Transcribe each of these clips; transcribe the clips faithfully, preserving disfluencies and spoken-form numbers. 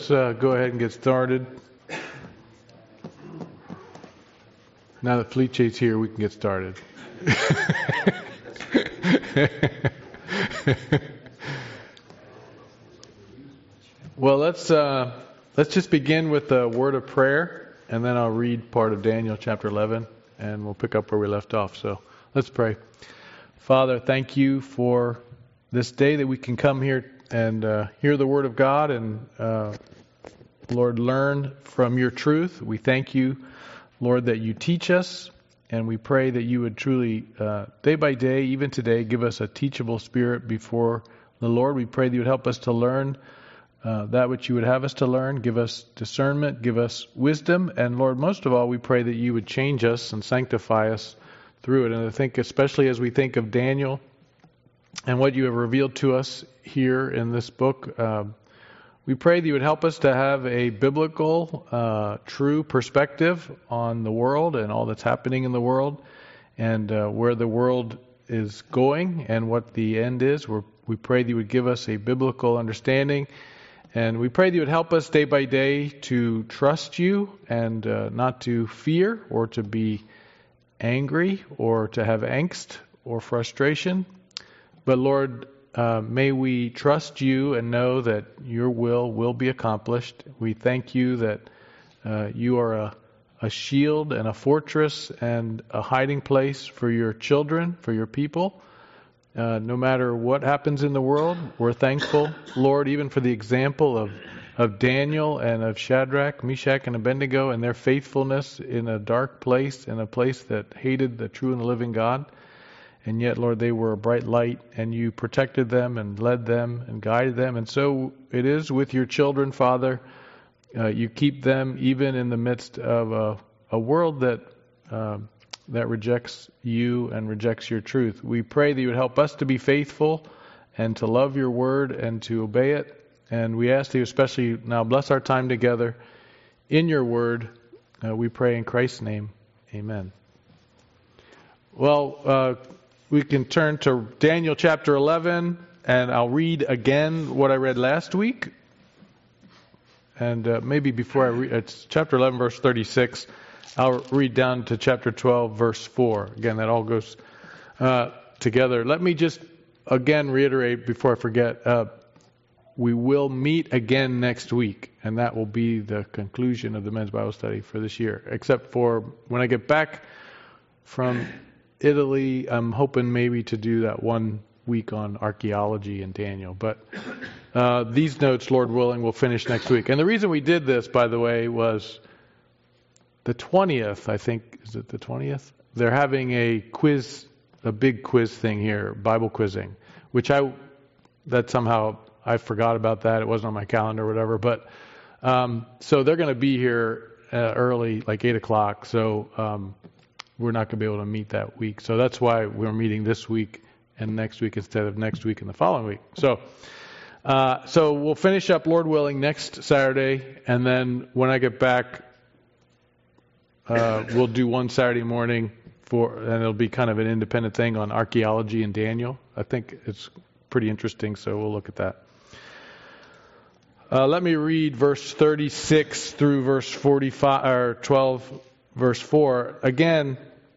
Let's uh, go ahead and get started. Now that Felice's here, we can get started. Well, let's uh, let's just begin with a word of prayer, and then I'll read part of Daniel chapter eleven, and we'll pick up where we left off. So let's pray. Father, thank you for this day that we can come here and uh, hear the Word of God and, uh, Lord, learn from your truth. We thank you, Lord, that you teach us, and we pray that you would truly, uh, day by day, even today, give us a teachable spirit before the Lord. We pray that you would help us to learn uh, that which you would have us to learn. Give us discernment, give us wisdom, and Lord, most of all, we pray that you would change us and sanctify us through it. And I think especially as we think of Daniel and what you have revealed to us here in this book, uh, we pray that you would help us to have a biblical, uh, true perspective on the world and all that's happening in the world and uh, where the world is going and what the end is. We're, we pray that you would give us a biblical understanding, and we pray that you would help us day by day to trust you and uh, not to fear or to be angry or to have angst or frustration. But Lord, uh, may we trust you and know that your will will be accomplished. We thank you that uh, you are a, a shield and a fortress and a hiding place for your children, for your people. Uh, no matter what happens in the world, we're thankful, Lord, even for the example of, of Daniel and of Shadrach, Meshach, and Abednego and their faithfulness in a dark place, in a place that hated the true and the living God. And yet, Lord, they were a bright light, and you protected them and led them and guided them. And so it is with your children, Father. Uh, you keep them even in the midst of a, a world that uh, that rejects you and rejects your truth. We pray that you would help us to be faithful and to love your word and to obey it. And we ask that you especially now bless our time together in your word. Uh, we pray in Christ's name. Amen. Well, uh, we can turn to Daniel chapter eleven, and I'll read again what I read last week. And uh, maybe before I read, it's chapter eleven, verse thirty-six. I'll read down to chapter twelve, verse four. Again, that all goes uh, together. Let me just again reiterate before I forget. Uh, we will meet again next week, and that will be the conclusion of the men's Bible study for this year. Except for when I get back from Italy, I'm hoping maybe to do that one week on archaeology and Daniel. But uh, these notes, Lord willing, will finish next week. And the reason we did this, by the way, was the twentieth, I think, is it the twentieth? They're having a quiz, a big quiz thing here, Bible quizzing, which I, that somehow, I forgot about that. It wasn't on my calendar or whatever. But, um, so they're going to be here uh, early, like eight o'clock. So, um, we're not going to be able to meet that week. So that's why we're meeting this week and next week instead of next week and the following week. So uh, so we'll finish up, Lord willing, next Saturday. And then when I get back, uh, we'll do one Saturday morning, for, and it'll be kind of an independent thing on archaeology and Daniel. I think it's pretty interesting, so we'll look at that. Uh, let me read verse thirty-six through verse forty-five, or twelve, verse four. Again,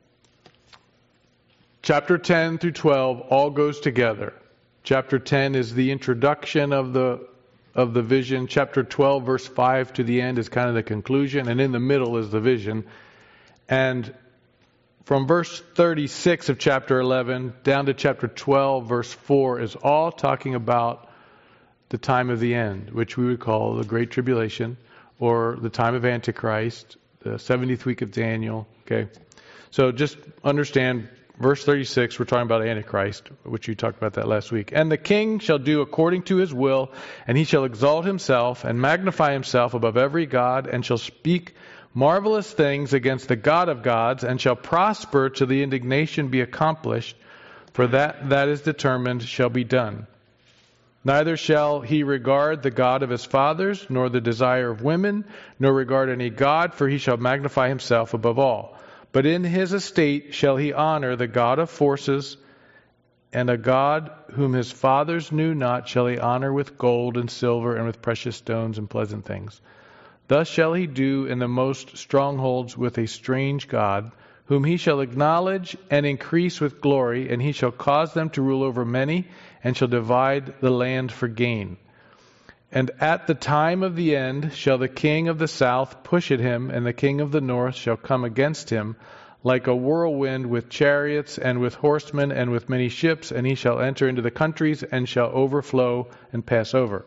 chapter ten through twelve all goes together. Chapter ten is the introduction of the of the vision. Chapter twelve, verse five to the end is kind of the conclusion, and in the middle is the vision. And from verse thirty-six of chapter eleven down to chapter twelve, verse four is all talking about the time of the end, which we would call the Great Tribulation, or the time of Antichrist, the seventieth week of Daniel. Okay, so just understand verse thirty-six, we're talking about Antichrist, which you talked about that last week. And the king shall do according to his will, and he shall exalt himself and magnify himself above every god, and shall speak marvelous things against the God of gods, and shall prosper till the indignation be accomplished, for that that is determined shall be done. Neither shall he regard the God of his fathers, nor the desire of women, nor regard any god, for he shall magnify himself above all. But in his estate shall he honor the God of forces, and a God whom his fathers knew not shall he honor with gold and silver and with precious stones and pleasant things. Thus shall he do in the most strongholds with a strange God, whom he shall acknowledge and increase with glory, and he shall cause them to rule over many, and shall divide the land for gain. And at the time of the end shall the king of the south push at him, and the king of the north shall come against him, like a whirlwind with chariots and with horsemen and with many ships, and he shall enter into the countries and shall overflow and pass over.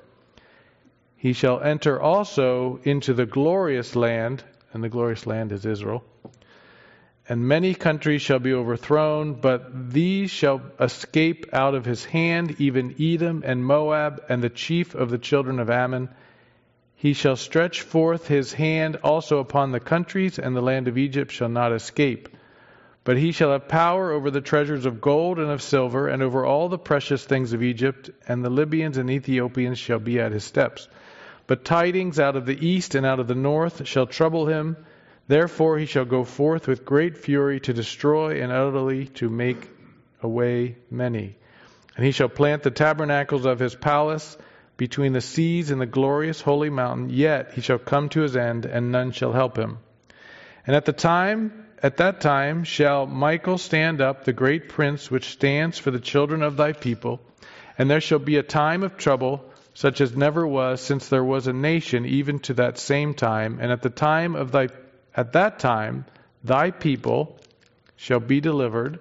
He shall enter also into the glorious land, and the glorious land is Israel. And many countries shall be overthrown, but these shall escape out of his hand, even Edom and Moab and the chief of the children of Ammon. He shall stretch forth his hand also upon the countries, and the land of Egypt shall not escape. But he shall have power over the treasures of gold and of silver, and over all the precious things of Egypt, and the Libyans and Ethiopians shall be at his steps. But tidings out of the east and out of the north shall trouble him. Therefore he shall go forth with great fury to destroy and utterly to make away many. And he shall plant the tabernacles of his palace between the seas and the glorious holy mountain. Yet he shall come to his end, and none shall help him. And at the time, at that time shall Michael stand up, the great prince which stands for the children of thy people. And there shall be a time of trouble, such as never was since there was a nation, even to that same time. And at the time of thy At that time, thy people shall be delivered,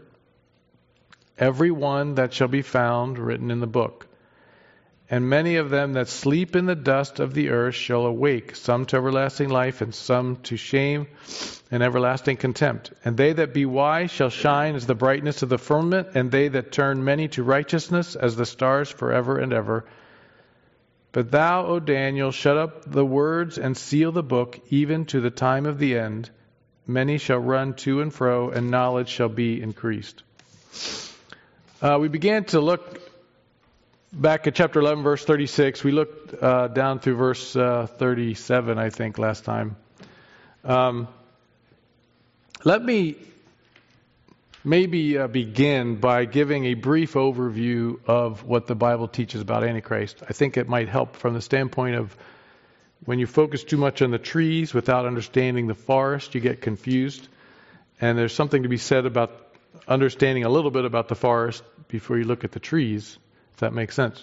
every one that shall be found written in the book. And many of them that sleep in the dust of the earth shall awake, some to everlasting life, and some to shame and everlasting contempt. And they that be wise shall shine as the brightness of the firmament, and they that turn many to righteousness as the stars forever and ever. But thou, O Daniel, shut up the words and seal the book, even to the time of the end. Many shall run to and fro, and knowledge shall be increased. Uh, we began to look back at chapter eleven, verse thirty-six. We looked uh, down through verse uh, thirty-seven, I think, last time. Um, let me maybe uh, begin by giving a brief overview of what the Bible teaches about Antichrist. I think it might help from the standpoint of when you focus too much on the trees without understanding the forest, you get confused. And there's something to be said about understanding a little bit about the forest before you look at the trees, if that makes sense.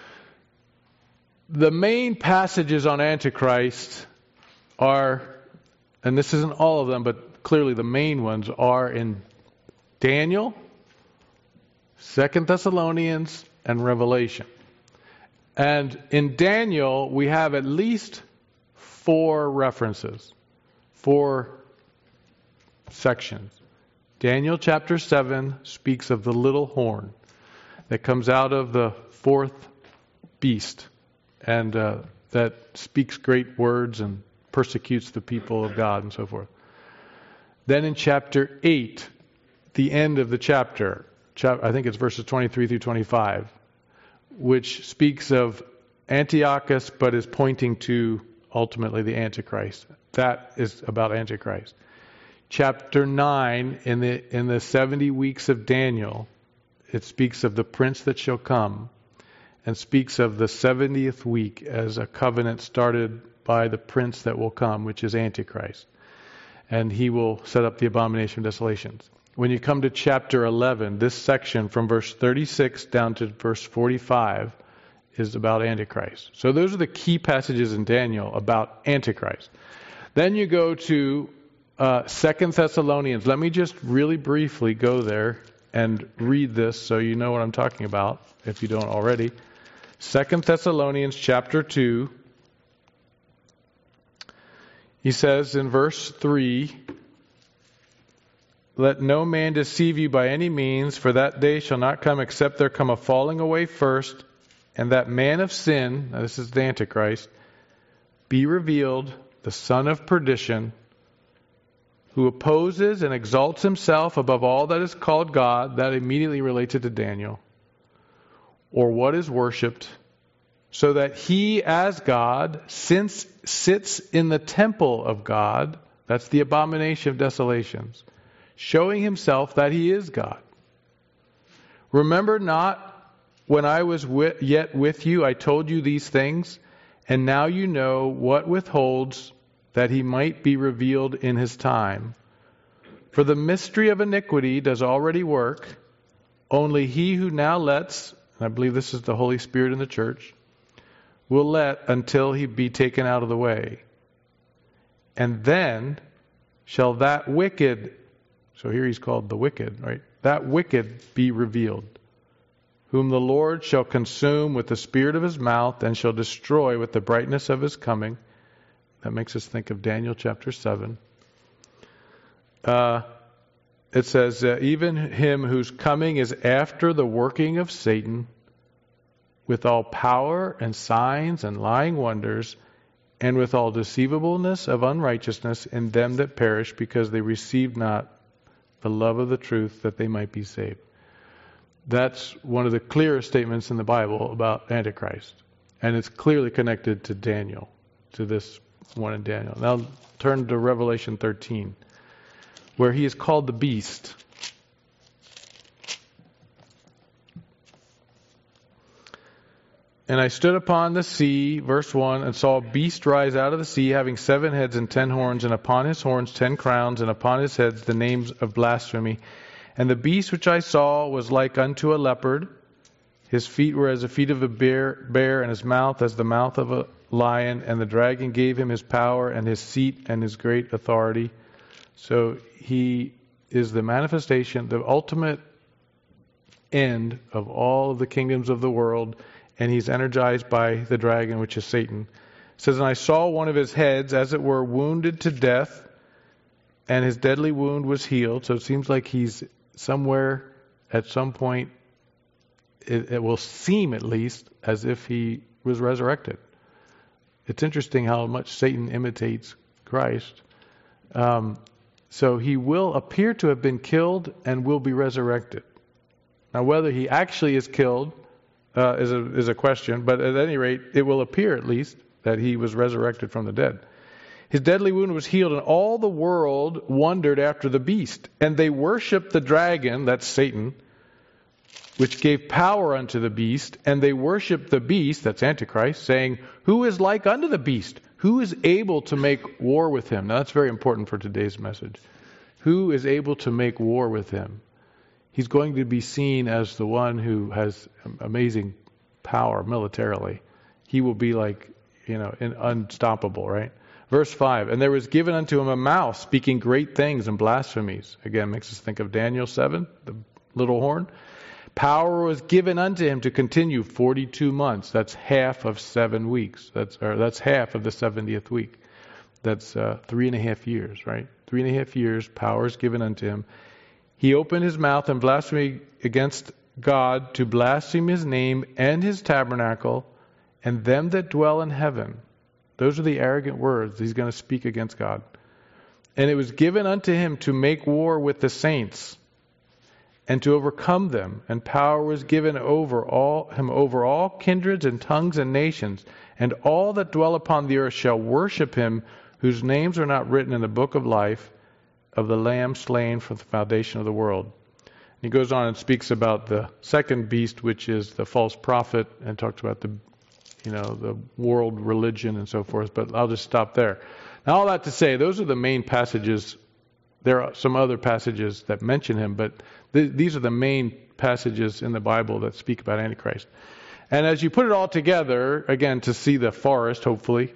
The main passages on Antichrist are, and this isn't all of them, but clearly the main ones are in Daniel, Second Thessalonians, and Revelation. And in Daniel, we have at least four references, four sections. Daniel chapter seven speaks of the little horn that comes out of the fourth beast, and uh, that speaks great words and persecutes the people of God and so forth. Then in chapter eight, the end of the chapter, I think it's verses twenty-three through twenty-five, which speaks of Antiochus, but is pointing to ultimately the Antichrist. That is about Antichrist. Chapter nine, in the in the seventy weeks of Daniel, it speaks of the prince that shall come, and speaks of the seventieth week as a covenant started by the prince that will come, which is Antichrist. And he will set up the abomination of desolations. When you come to chapter eleven, this section from verse thirty-six down to verse forty-five is about Antichrist. So those are the key passages in Daniel about Antichrist. Then you go to uh, Second Thessalonians. Let me just really briefly go there and read this so you know what I'm talking about, if you don't already. Second Thessalonians chapter two. He says in verse three, let no man deceive you by any means, for that day shall not come except there come a falling away first, and that man of sin, now this is the Antichrist, be revealed, the son of perdition, who opposes and exalts himself above all that is called God. That immediately related to Daniel. Or what is worshipped, so that he as God since sits in the temple of God, that's the abomination of desolations, showing himself that he is God. Remember not when I was with, yet with you, I told you these things, and now you know what withholds that he might be revealed in his time. For the mystery of iniquity does already work. Only he who now lets, and I believe this is the Holy Spirit in the church, will let until he be taken out of the way. And then shall that wicked, so here he's called the wicked, right? That wicked be revealed, whom the Lord shall consume with the spirit of his mouth and shall destroy with the brightness of his coming. That makes us think of Daniel chapter seven. Uh, it says, uh, even him whose coming is after the working of Satan, with all power and signs and lying wonders, and with all deceivableness of unrighteousness in them that perish, because they received not the love of the truth, that they might be saved. That's one of the clearest statements in the Bible about Antichrist. And it's clearly connected to Daniel, to this one in Daniel. Now turn to Revelation thirteen, where he is called the beast. And I stood upon the sea, verse one, and saw a beast rise out of the sea, having seven heads and ten horns, and upon his horns ten crowns, and upon his heads the names of blasphemy. And the beast which I saw was like unto a leopard. His feet were as the feet of a bear, bear, and his mouth as the mouth of a lion. And the dragon gave him his power and his seat and his great authority. So he is the manifestation, the ultimate end of all of the kingdoms of the world. And he's energized by the dragon, which is Satan. It says, and I saw one of his heads, as it were, wounded to death, and his deadly wound was healed. So it seems like he's somewhere, at some point, it, it will seem at least as if he was resurrected. It's interesting how much Satan imitates Christ. Um, so he will appear to have been killed and will be resurrected. Now, whether he actually is killed uh, is a is a question, but at any rate, it will appear at least that he was resurrected from the dead. His deadly wound was healed, and all the world wondered after the beast. And they worshipped the dragon, that's Satan, which gave power unto the beast. And they worshipped the beast, that's Antichrist, saying, who is like unto the beast? Who is able to make war with him? Now that's very important for today's message. Who is able to make war with him? He's going to be seen as the one who has amazing power militarily. He will be like, you know, unstoppable, right? Verse five, and there was given unto him a mouth speaking great things and blasphemies. Again, makes us think of Daniel seven, the little horn. Power was given unto him to continue forty-two months. That's half of seven weeks. That's or that's half of the seventieth week. That's uh, three and a half years, right? Three and a half years, power is given unto him. He opened his mouth and blasphemed against God, to blaspheme his name and his tabernacle and them that dwell in heaven. Those are the arrogant words he's going to speak against God. And it was given unto him to make war with the saints and to overcome them. And power was given over all him over all kindreds and tongues and nations. And all that dwell upon the earth shall worship him, whose names are not written in the book of life of the Lamb slain for the foundation of the world. And he goes on and speaks about the second beast, which is the false prophet, and talks about the you know, the world religion and so forth, but I'll just stop there. Now, all that to say, those are the main passages. There are some other passages that mention him, but th- these are the main passages in the Bible that speak about Antichrist. And as you put it all together, again, to see the forest, hopefully,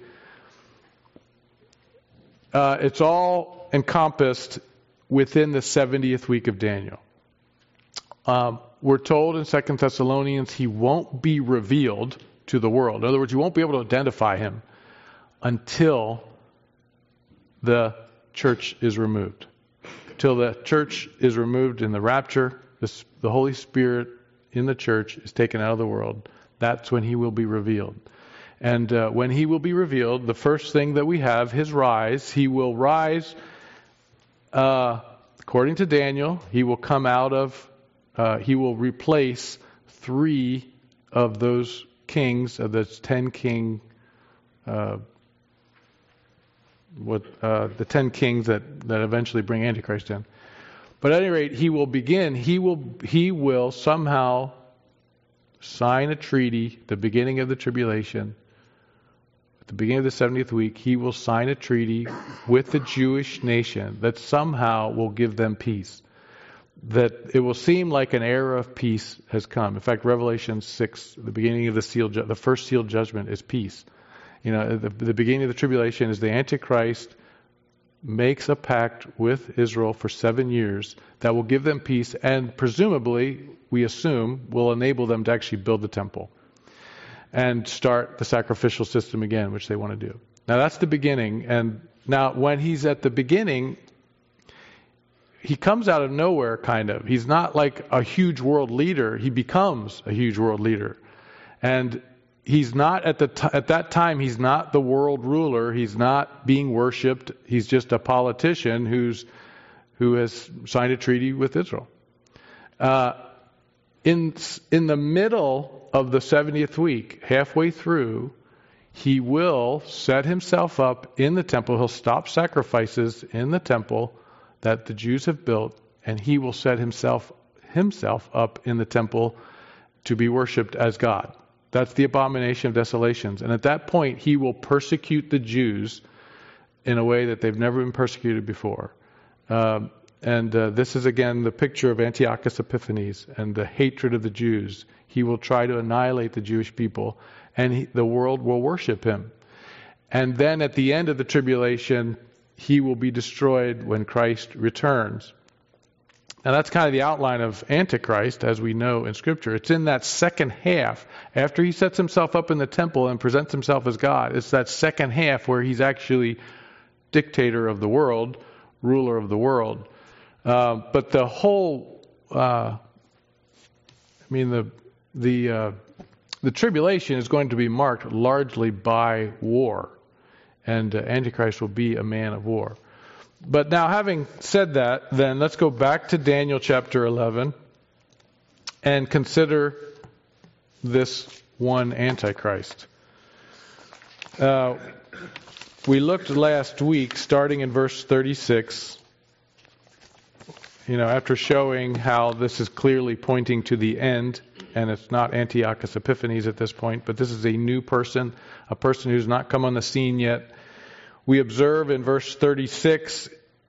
uh, it's all encompassed within the seventieth week of Daniel. Um, we're told in Second Thessalonians he won't be revealed to the world. In other words, you won't be able to identify him until the church is removed. Till the church is removed in the rapture, the, the Holy Spirit in the church is taken out of the world. That's when he will be revealed. And uh, when he will be revealed, the first thing that we have, his rise, he will rise, uh, according to Daniel, he will come out of, uh, he will replace three of those kings of the ten king, uh, what uh, the ten kings that, that eventually bring Antichrist in. But at any rate, he will begin, he will, he will somehow sign a treaty at the beginning of the tribulation. At the beginning of the seventieth week, he will sign a treaty with the Jewish nation that somehow will give them peace. That it will seem like an era of peace has come. In fact, Revelation six, the beginning of the seal, the first sealed judgment is peace. You know, the, the beginning of the tribulation is the Antichrist makes a pact with Israel for seven years that will give them peace and presumably, we assume, will enable them to actually build the temple and start the sacrificial system again, which they want to do. Now that's the beginning. And now when he's at the beginning, he comes out of nowhere, kind of. He's not like a huge world leader. He becomes a huge world leader. And he's not at the t- at that time, he's not the world ruler. He's not being worshipped. He's just a politician who's who has signed a treaty with Israel. Uh, in in the middle of the seventieth week, halfway through, he will set himself up in the temple. He'll stop sacrifices in the temple that the Jews have built, and he will set himself himself up in the temple to be worshipped as God. That's the abomination of desolations. And at that point, he will persecute the Jews in a way that they've never been persecuted before. Um, and uh, this is, again, the picture of Antiochus Epiphanes and the hatred of the Jews. He will try to annihilate the Jewish people, and he, the world will worship him. And then at the end of the tribulation, he will be destroyed when Christ returns. Now that's kind of the outline of Antichrist, as we know in Scripture. It's in that second half, after he sets himself up in the temple and presents himself as God. It's that second half where he's actually dictator of the world, ruler of the world. Uh, but the whole, uh, I mean, the the uh, the tribulation is going to be marked largely by war, and uh, Antichrist will be a man of war. But now, having said that, then let's go back to Daniel chapter eleven and consider this one Antichrist. Uh, we looked last week, starting in verse thirty-six, you know, after showing how this is clearly pointing to the end, and it's not Antiochus Epiphanes at this point, but this is a new person, a person who's not come on the scene yet. We observe in verse thirty-six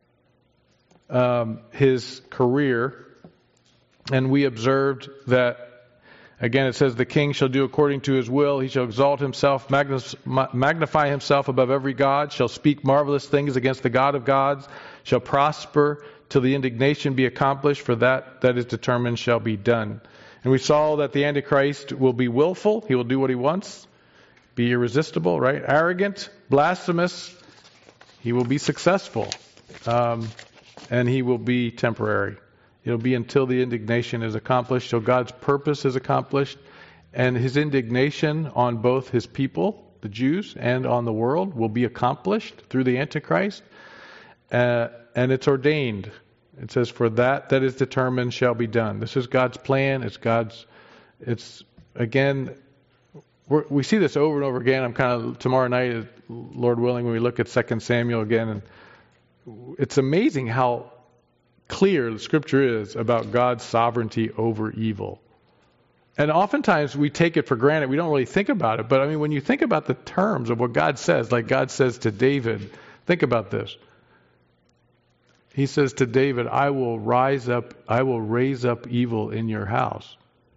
um, his career, and we observed that, again, it says, the king shall do according to his will. He shall exalt himself, magnify himself above every god, shall speak marvelous things against the God of gods, shall prosper till the indignation be accomplished, for that that is determined shall be done. And we saw that the Antichrist will be willful. He will do what he wants, be irresistible, right? Arrogant, blasphemous. He will be successful, um, and he will be temporary. It'll be until the indignation is accomplished, till God's purpose is accomplished, and his indignation on both his people, the Jews, and on the world will be accomplished through the Antichrist, uh, and it's ordained. It says, for that that is determined shall be done. This is God's plan. It's God's, it's, again, We're, we see this over and over again. I'm kind of, tomorrow night, Lord willing, when we look at Second Samuel again, and it's amazing how clear the Scripture is about God's sovereignty over evil. And oftentimes we take it for granted. We don't really think about it. But I mean, when you think about the terms of what God says, like God says to David, think about this. He says to David, I will rise up, I will raise up evil in your house.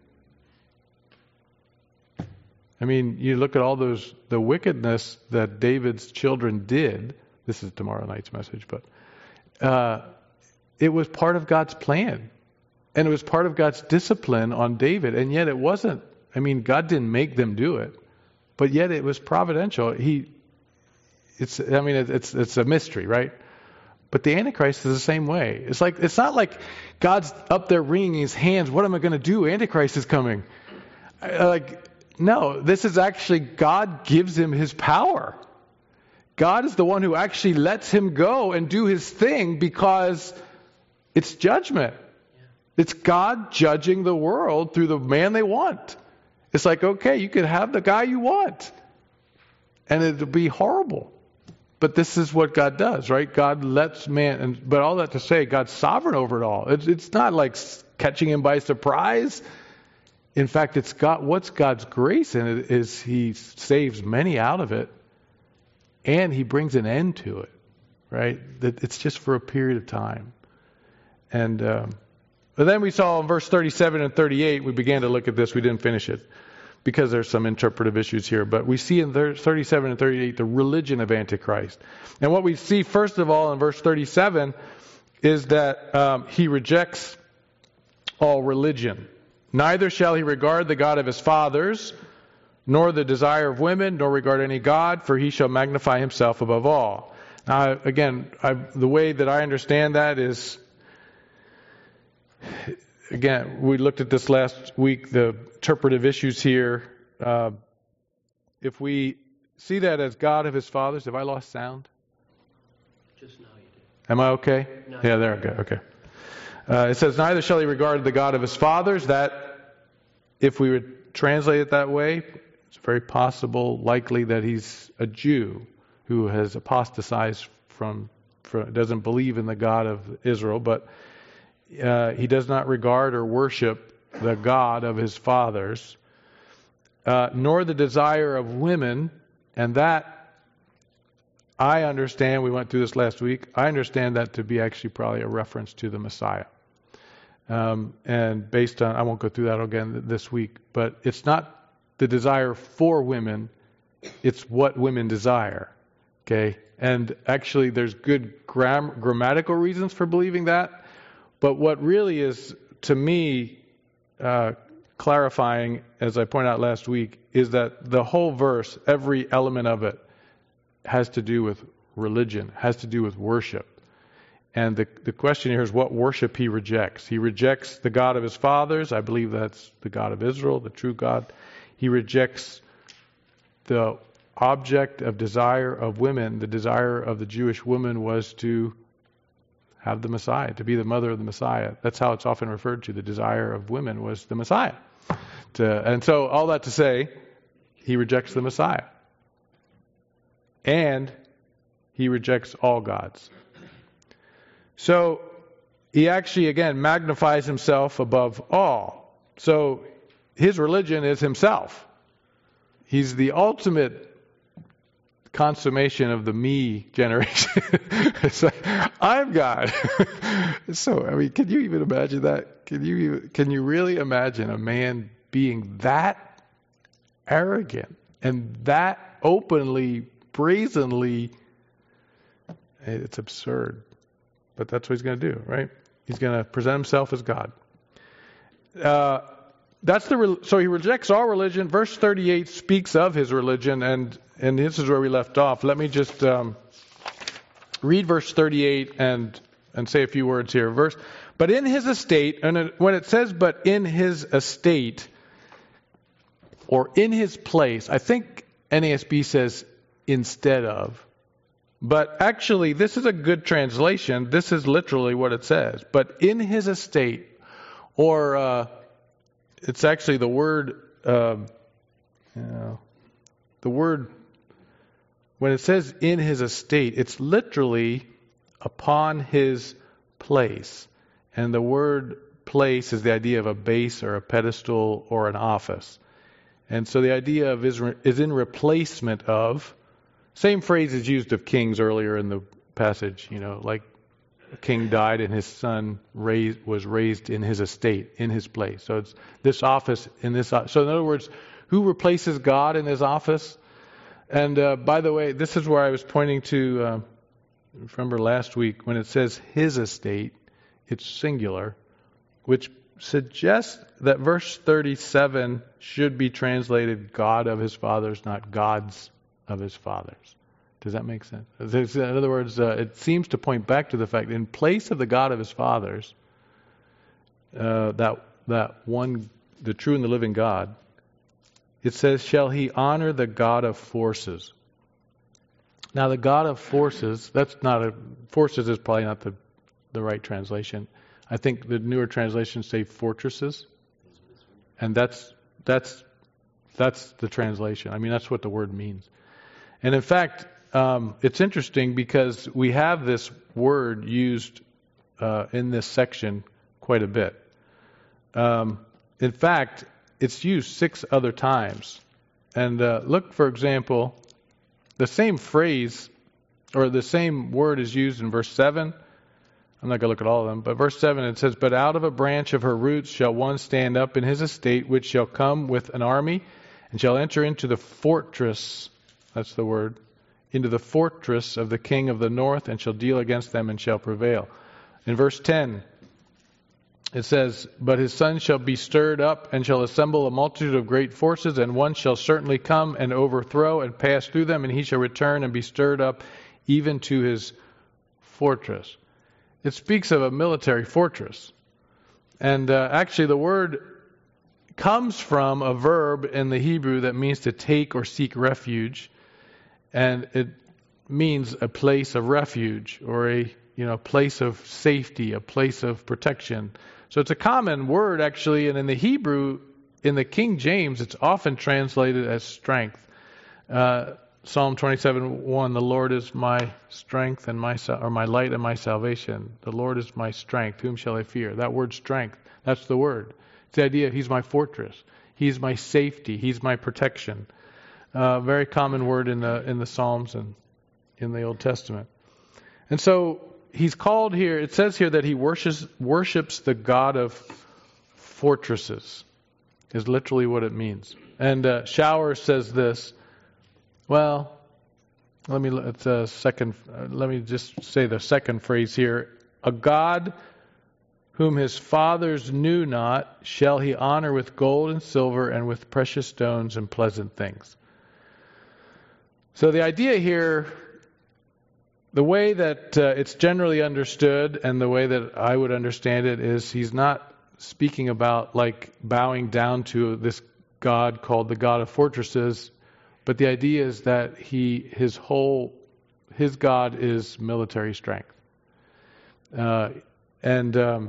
I mean, you look at all those, the wickedness that David's children did. This is tomorrow night's message, but uh, it was part of God's plan. And it was part of God's discipline on David. And yet it wasn't, I mean, God didn't make them do it. But yet it was providential. He, it's, I mean, it's it's a mystery, right? But the Antichrist is the same way. It's like, it's not like God's up there wringing his hands. What am I going to do? Antichrist is coming. Like, no, this is actually, God gives him his power. God is the one who actually lets him go and do his thing because it's judgment. It's God judging the world through the man they want. It's like, okay, you can have the guy you want. And it'll be horrible. But this is what God does, right? God lets man, and, but all that to say, God's sovereign over it all. It's, it's not like catching him by surprise. In fact, it's God. What's God's grace in it is He saves many out of it, and He brings an end to it, right? That it's just for a period of time. And um, but then we saw in verse thirty-seven and thirty-eight, we began to look at this. We didn't finish it because there's some interpretive issues here. But we see in thirty-seven and thirty-eight the religion of Antichrist. And what we see first of all in verse thirty-seven is that um, he rejects all religion. Neither shall he regard the God of his fathers, nor the desire of women, nor regard any God, for he shall magnify himself above all. Now, again, I, the way that I understand that is, again, we looked at this last week, the interpretive issues here. Uh, if we see that as God of his fathers, have I lost sound? Just now you did. Am I okay? No, yeah, there we go. Okay. Uh, it says, neither shall he regard the God of his fathers. That, if we would translate it that way, it's very possible, likely that he's a Jew who has apostatized from, from doesn't believe in the God of Israel, but uh, he does not regard or worship the God of his fathers, uh, nor the desire of women, and that I understand, we went through this last week, I understand that to be actually probably a reference to the Messiah. Um, and based on, I won't go through that again this week, but it's not the desire for women, it's what women desire. Okay? And actually there's good gram- grammatical reasons for believing that, but what really is, to me, uh, clarifying, as I pointed out last week, is that the whole verse, every element of it, has to do with religion, has to do with worship. And the, the question here is what worship he rejects. He rejects the God of his fathers. I believe that's the God of Israel, the true God. He rejects the object of desire of women. The desire of the Jewish woman was to have the Messiah, to be the mother of the Messiah. That's how it's often referred to. The desire of women was the Messiah. To, and so all that to say, he rejects the Messiah. And he rejects all gods. So he actually, again, magnifies himself above all. So his religion is himself. He's the ultimate consummation of the me generation. It's like, I'm God. So, I mean, can you even imagine that? Can you even, can you really imagine a man being that arrogant and that openly, brazenly? It's absurd. But that's what he's going to do, right? He's going to present himself as God. Uh, that's the so he rejects all religion. Verse thirty-eight speaks of his religion, and and this is where we left off. Let me just um, read verse thirty-eight and and say a few words here. Verse, but in his estate, and it, when it says "but in his estate" or "in his place," I think N A S B says "instead of." But actually, this is a good translation. This is literally what it says. But in his estate, or uh, it's actually the word, uh, you know, the word, when it says in his estate, it's literally upon his place. And the word place is the idea of a base or a pedestal or an office. And so the idea of is, is in replacement of. Same phrase is used of kings earlier in the passage, you know, like a king died and his son raised, was raised in his estate, in his place. So it's this office in this. So in other words, who replaces God in his office? And uh, by the way, this is where I was pointing to, uh, remember last week, when it says his estate, it's singular, which suggests that verse thirty-seven should be translated God of his fathers, not gods of his fathers. Does that make sense? In other words, uh, it seems to point back to the fact in place of the God of his fathers, uh, that that one, the true and the living God, it says, shall he honor the God of forces. Now the God of forces, that's not a, forces is probably not the, the right translation. I think the newer translations say fortresses. And that's, that's, that's the translation. I mean, that's what the word means. And in fact, um, it's interesting because we have this word used uh, in this section quite a bit. Um, in fact, it's used six other times. And uh, look, for example, the same phrase or the same word is used in verse seven. I'm not going to look at all of them, but verse seven, it says, "But out of a branch of her roots shall one stand up in his estate, which shall come with an army, and shall enter into the fortress," that's the word, "into the fortress of the king of the north, and shall deal against them, and shall prevail." In verse ten, it says, "But his son shall be stirred up, and shall assemble a multitude of great forces, and one shall certainly come and overthrow and pass through them, and he shall return and be stirred up even to his fortress." It speaks of a military fortress. And uh, actually the word comes from a verb in the Hebrew that means to take or seek refuge. And it means a place of refuge or a you know place of safety, a place of protection. So it's a common word actually, and in the Hebrew, in the King James, it's often translated as strength. Uh, Psalm twenty-seven one, "The Lord is my strength and my or my light and my salvation. The Lord is my strength. Whom shall I fear?" That word strength, that's the word. It's the idea, He's my fortress. He's my safety. He's my protection. Uh, very common word in the in the Psalms and in the Old Testament. And so He's called here, it says here that He worships, worships the God of fortresses, is literally what it means. And uh, Shower says this. Well, let me it's a second. Uh, let me just say the second phrase here: "A God whom his fathers knew not, shall he honor with gold and silver, and with precious stones and pleasant things." So the idea here, the way that uh, it's generally understood, and the way that I would understand it, is He's not speaking about like bowing down to this God called the God of fortresses. But the idea is that he, his whole, his God is military strength. Uh, and um,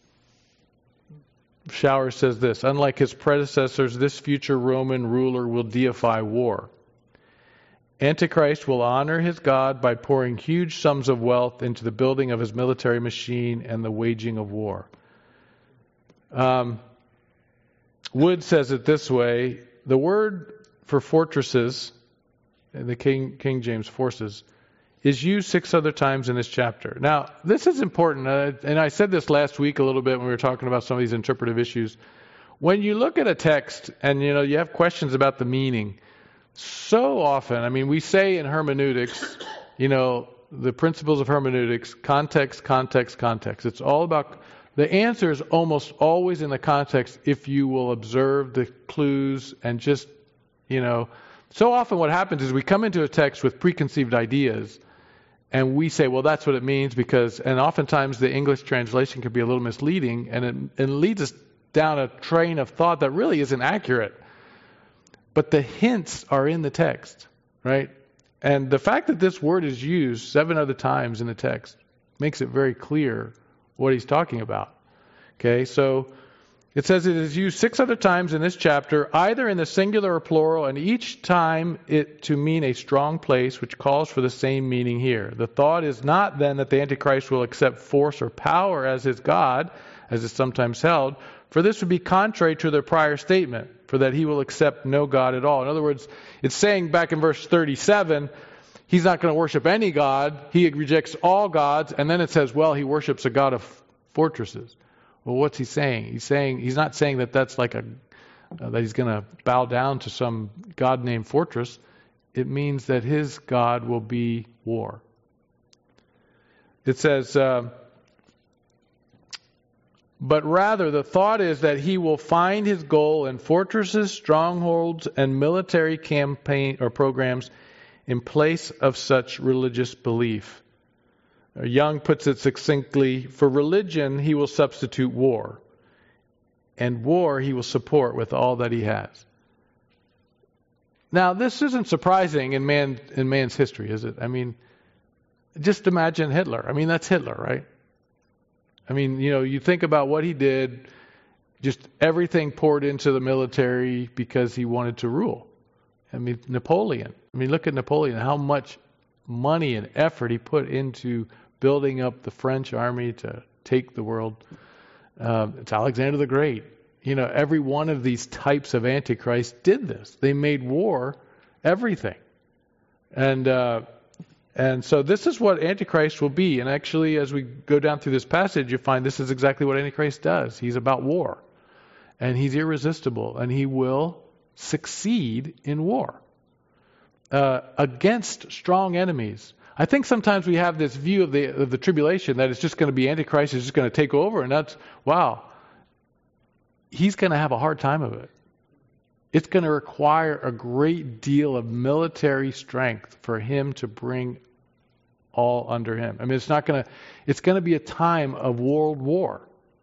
Shower says this: "Unlike his predecessors, this future Roman ruler will deify war. Antichrist will honor his God by pouring huge sums of wealth into the building of his military machine and the waging of war." Um, Wood says it this way: the word for fortresses, in the King, King James forces, is used six other times in this chapter. Now, this is important, uh, and I said this last week a little bit when we were talking about some of these interpretive issues. When you look at a text and you know you have questions about the meaning, so often, I mean, we say in hermeneutics, you know, the principles of hermeneutics, context, context, context. It's all about, the answer is almost always in the context if you will observe the clues and just You know, so often what happens is we come into a text with preconceived ideas and we say, well, that's what it means because, and oftentimes the English translation can be a little misleading and it, it leads us down a train of thought that really isn't accurate. But the hints are in the text, right? And the fact that this word is used seven other times in the text makes it very clear what he's talking about. Okay, so it says it is used six other times in this chapter, either in the singular or plural, and each time it to mean a strong place, which calls for the same meaning here. The thought is not then that the Antichrist will accept force or power as his God, as is sometimes held, for this would be contrary to their prior statement, for that he will accept no God at all. In other words, it's saying back in verse thirty-seven, he's not going to worship any God, he rejects all gods, and then it says, well, he worships a God of fortresses. Well, what's he saying? He's saying he's not saying that that's like a uh, that he's going to bow down to some God named fortress. It means that his God will be war. It says, uh, but rather the thought is that he will find his goal in fortresses, strongholds, and military campaign or programs in place of such religious belief. Young puts it succinctly, for religion he will substitute war, and war he will support with all that he has. Now, this isn't surprising in man in man's history, is it? I mean, just imagine Hitler. I mean, that's Hitler, right? I mean, you know, you think about what he did, just everything poured into the military because he wanted to rule. I mean, Napoleon. I mean, look at Napoleon, how much money and effort he put into building up the French army to take the world. Uh, it's Alexander the Great. You know, every one of these types of Antichrist did this. They made war everything. And uh, and so this is what Antichrist will be. And actually, as we go down through this passage, you find this is exactly what Antichrist does. He's about war. And he's irresistible. And he will succeed in war uh, against strong enemies. I think sometimes we have this view of the of the tribulation that it's just going to be Antichrist is just going to take over, and that's, wow, he's going to have a hard time of it. It's going to require a great deal of military strength for him to bring all under him. I mean, it's not going to, it's going to be a time of world war.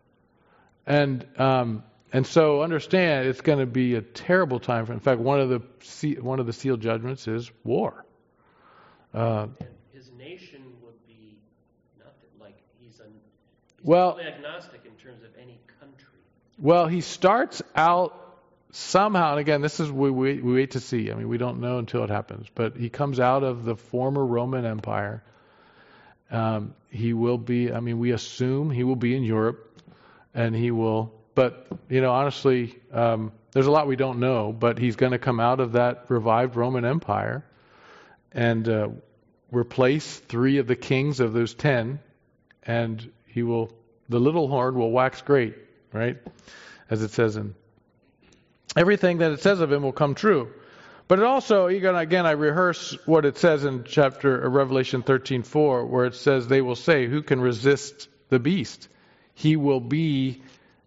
And um, and so understand, it's going to be a terrible time. For, in fact, one of the one of the seal judgments is war. Uh, His nation would be nothing like he's, un, he's well, totally agnostic in terms of any country. Well, he starts out somehow, and again, this is we, we we wait to see. I mean, we don't know until it happens. But he comes out of the former Roman Empire. Um, he will be. I mean, we assume he will be in Europe, and he will. But you know, honestly, um, there's a lot we don't know. But he's going to come out of that revived Roman Empire, and uh, replace three of the kings of those ten, and he will. The little horn will wax great, right? As it says in. Everything that it says of him will come true. But it also, again, I rehearse what it says in chapter Revelation thirteen four, where it says, they will say, who can resist the beast? He will be,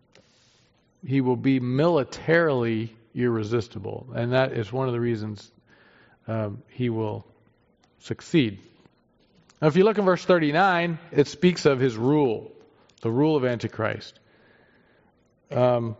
he will be militarily irresistible. And that is one of the reasons um, he will succeed. Now, if you look in verse thirty-nine, it speaks of his rule, the rule of Antichrist. Um,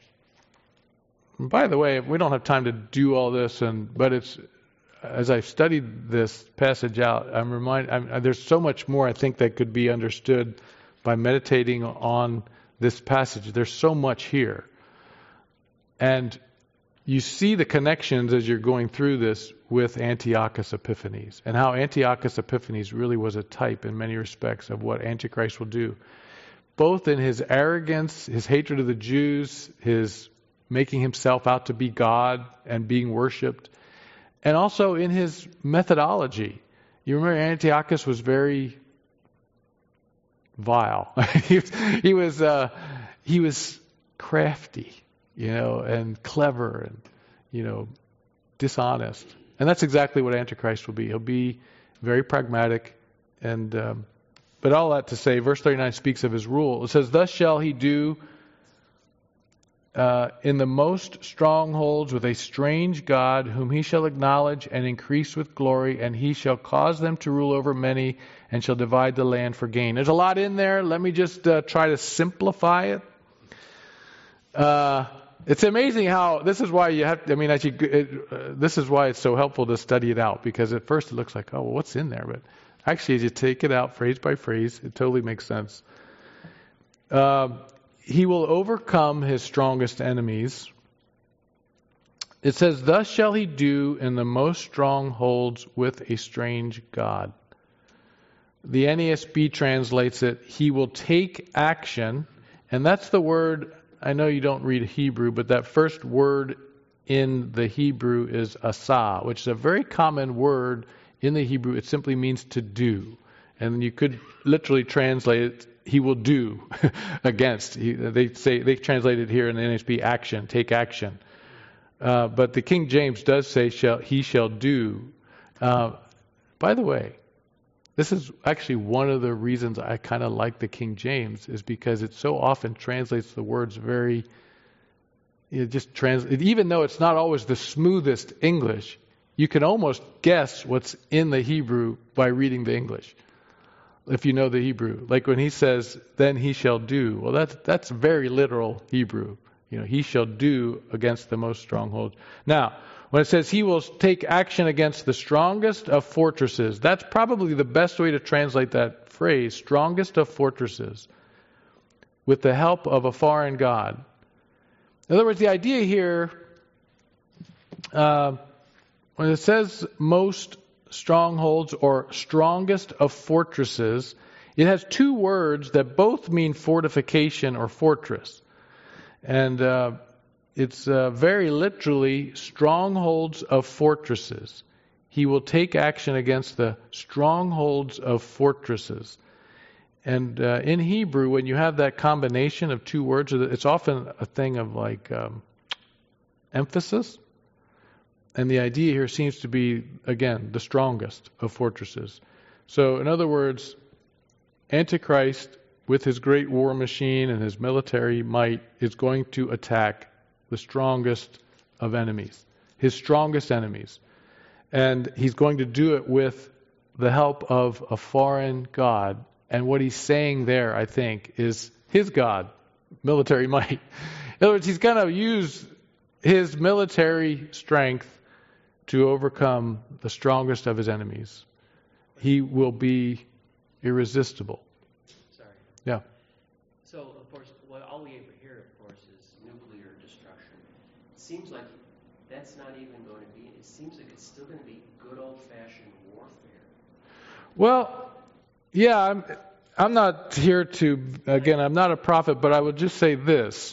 By the way, we don't have time to do all this, and but it's as I've studied this passage out, I'm reminded I'm, there's so much more I think that could be understood by meditating on this passage. There's so much here, and you see the connections as you're going through this with Antiochus Epiphanes, and how Antiochus Epiphanes really was a type in many respects of what Antichrist will do, both in his arrogance, his hatred of the Jews, his making himself out to be God and being worshipped, and also in his methodology. You remember Antiochus was very vile. he was he was, uh, he was crafty, you know, and clever, and you know, dishonest. And that's exactly what Antichrist will be. He'll be very pragmatic, and um, but all that to say, verse thirty-nine speaks of his rule. It says, "Thus shall he do." Uh, in the most strongholds with a strange God, whom he shall acknowledge and increase with glory, and he shall cause them to rule over many, and shall divide the land for gain. There's a lot in there. Let me just uh, try to simplify it. Uh, it's amazing how this is why you have. To, I mean, as you, it, uh, this is why it's so helpful to study it out, because at first it looks like, oh, well, what's in there? But actually, as you take it out phrase by phrase, it totally makes sense. Uh, He will overcome his strongest enemies. It says, thus shall he do in the most strongholds with a strange God. The N A S B translates it, he will take action. And that's the word, I know you don't read Hebrew, but that first word in the Hebrew is asa, which is a very common word in the Hebrew. It simply means to do. And you could literally translate it, he will do against. He, they say they translate it here in the N A S B action, take action. Uh, but the King James does say shall he shall do. Uh, by the way, this is actually one of the reasons I kind of like the King James, is because it so often translates the words very. It just translates, even though it's not always the smoothest English, you can almost guess what's in the Hebrew by reading the English. If you know the Hebrew, like when he says, then he shall do. Well, that's, that's very literal Hebrew. You know, he shall do against the most strongholds. Now, when it says he will take action against the strongest of fortresses, that's probably the best way to translate that phrase, strongest of fortresses, with the help of a foreign god. In other words, the idea here, uh, when it says most strongholds or strongest of fortresses. It has two words that both mean fortification or fortress. And uh, it's uh, very literally strongholds of fortresses. He will take action against the strongholds of fortresses. And uh, in Hebrew, when you have that combination of two words, it's often a thing of like um, emphasis. And the idea here seems to be, again, the strongest of fortresses. So, in other words, Antichrist, with his great war machine and his military might, is going to attack the strongest of enemies, his strongest enemies. And he's going to do it with the help of a foreign god. And what he's saying there, I think, is his God, military might. In other words, he's going to use his military strength to overcome the strongest of his enemies. He will be irresistible. Sorry. Yeah. So, of course, what all we ever hear, of course, is nuclear destruction. It seems like that's not even going to be, it seems like it's still going to be good old-fashioned warfare. Well, yeah, I'm, I'm not here to, again, I'm not a prophet, but I would just say this.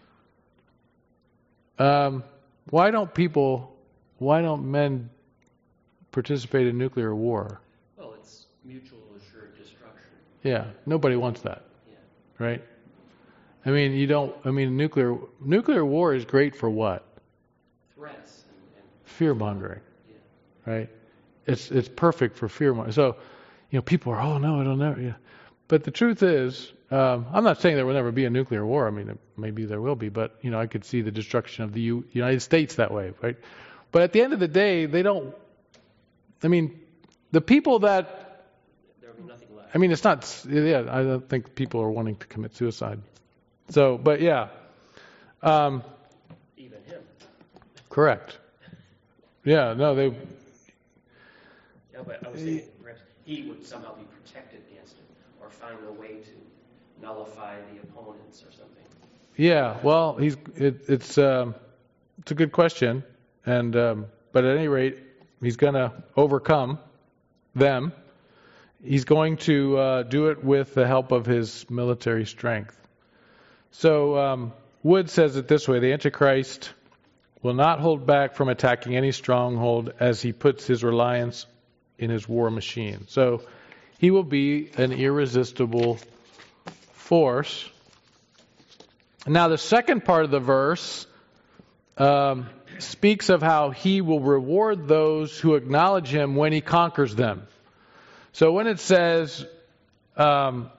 Um, why don't people, why don't men participate in nuclear war? Well, it's mutual assured destruction. Yeah, nobody wants that. Yeah. Right? I mean, you don't, I mean, nuclear nuclear war is great for what? Threats. And, and fear mongering. Yeah. Right? It's it's perfect for fear mongering. So, you know, people are, oh no, it'll never, yeah. But the truth is, um, I'm not saying there will never be a nuclear war. I mean, maybe there will be, but, you know, I could see the destruction of the U- United States that way, right? But at the end of the day, they don't, I mean, the people that, there will be nothing left. I mean, it's not, yeah, I don't think people are wanting to commit suicide. So, but yeah. Um, Even him. Correct. Yeah, no, they, Yeah, but I was saying perhaps he would somehow be protected against it, or find a way to nullify the opponents or something. yeah, well, he's, it, it's, um, it's a good question. And, um, but at any rate, he's going to overcome them. He's going to uh, do it with the help of his military strength. So um, Wood says it this way: the Antichrist will not hold back from attacking any stronghold as he puts his reliance in his war machine. So he will be an irresistible force. Now the second part of the verse um, speaks of how he will reward those who acknowledge him when he conquers them. So when it says, um,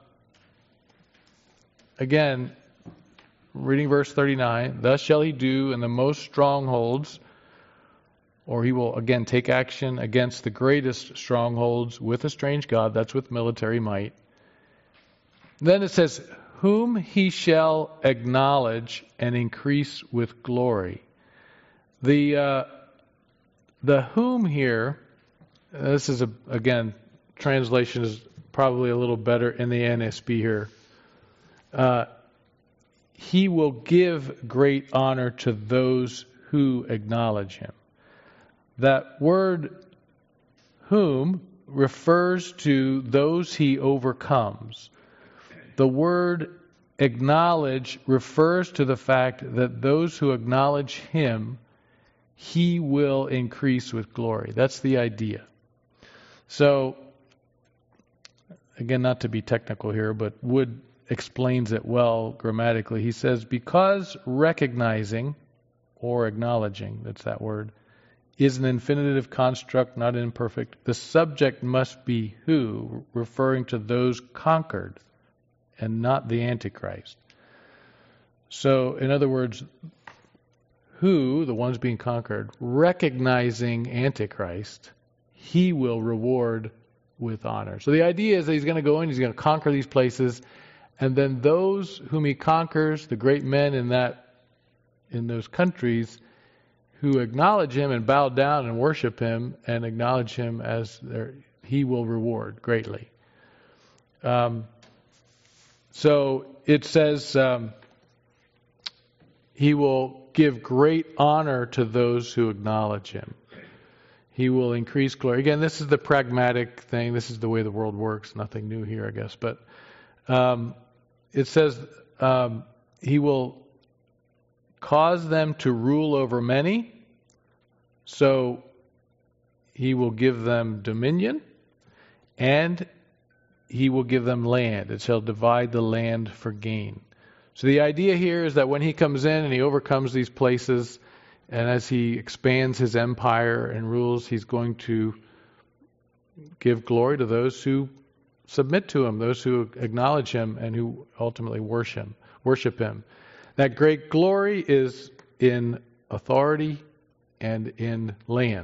again, reading verse thirty-nine, thus shall he do in the most strongholds, or he will again take action against the greatest strongholds with a strange God, that's with military might. Then it says, whom he shall acknowledge and increase with glory. The uh, the whom here, this is a, again, translation is probably a little better in the N S B here. Uh, he will give great honor to those who acknowledge him. That word whom refers to those he overcomes. The word acknowledge refers to the fact that those who acknowledge him, he will increase with glory. That's the idea. So, again, not to be technical here, but Wood explains it well grammatically. He says, because recognizing or acknowledging, that's that word, is an infinitive construct, not imperfect, the subject must be who, referring to those conquered and not the Antichrist. So, in other words, who, the ones being conquered, recognizing Antichrist, he will reward with honor. So the idea is that he's going to go in, he's going to conquer these places, and then those whom he conquers, the great men in that, in those countries, who acknowledge him and bow down and worship him and acknowledge him as their, he will reward greatly. Um, so it says um, he will give great honor to those who acknowledge him. He will increase glory. Again, this is the pragmatic thing. This is the way the world works. Nothing new here, I guess. But um, it says um, He will cause them to rule over many. So He will give them dominion, and He will give them land. It shall divide the land for gain. So the idea here is that when He comes in and He overcomes these places, and as He expands His empire and rules, He's going to give glory to those who submit to Him, those who acknowledge Him, and who ultimately worship Him. Worship Him. That great glory is in authority and in land.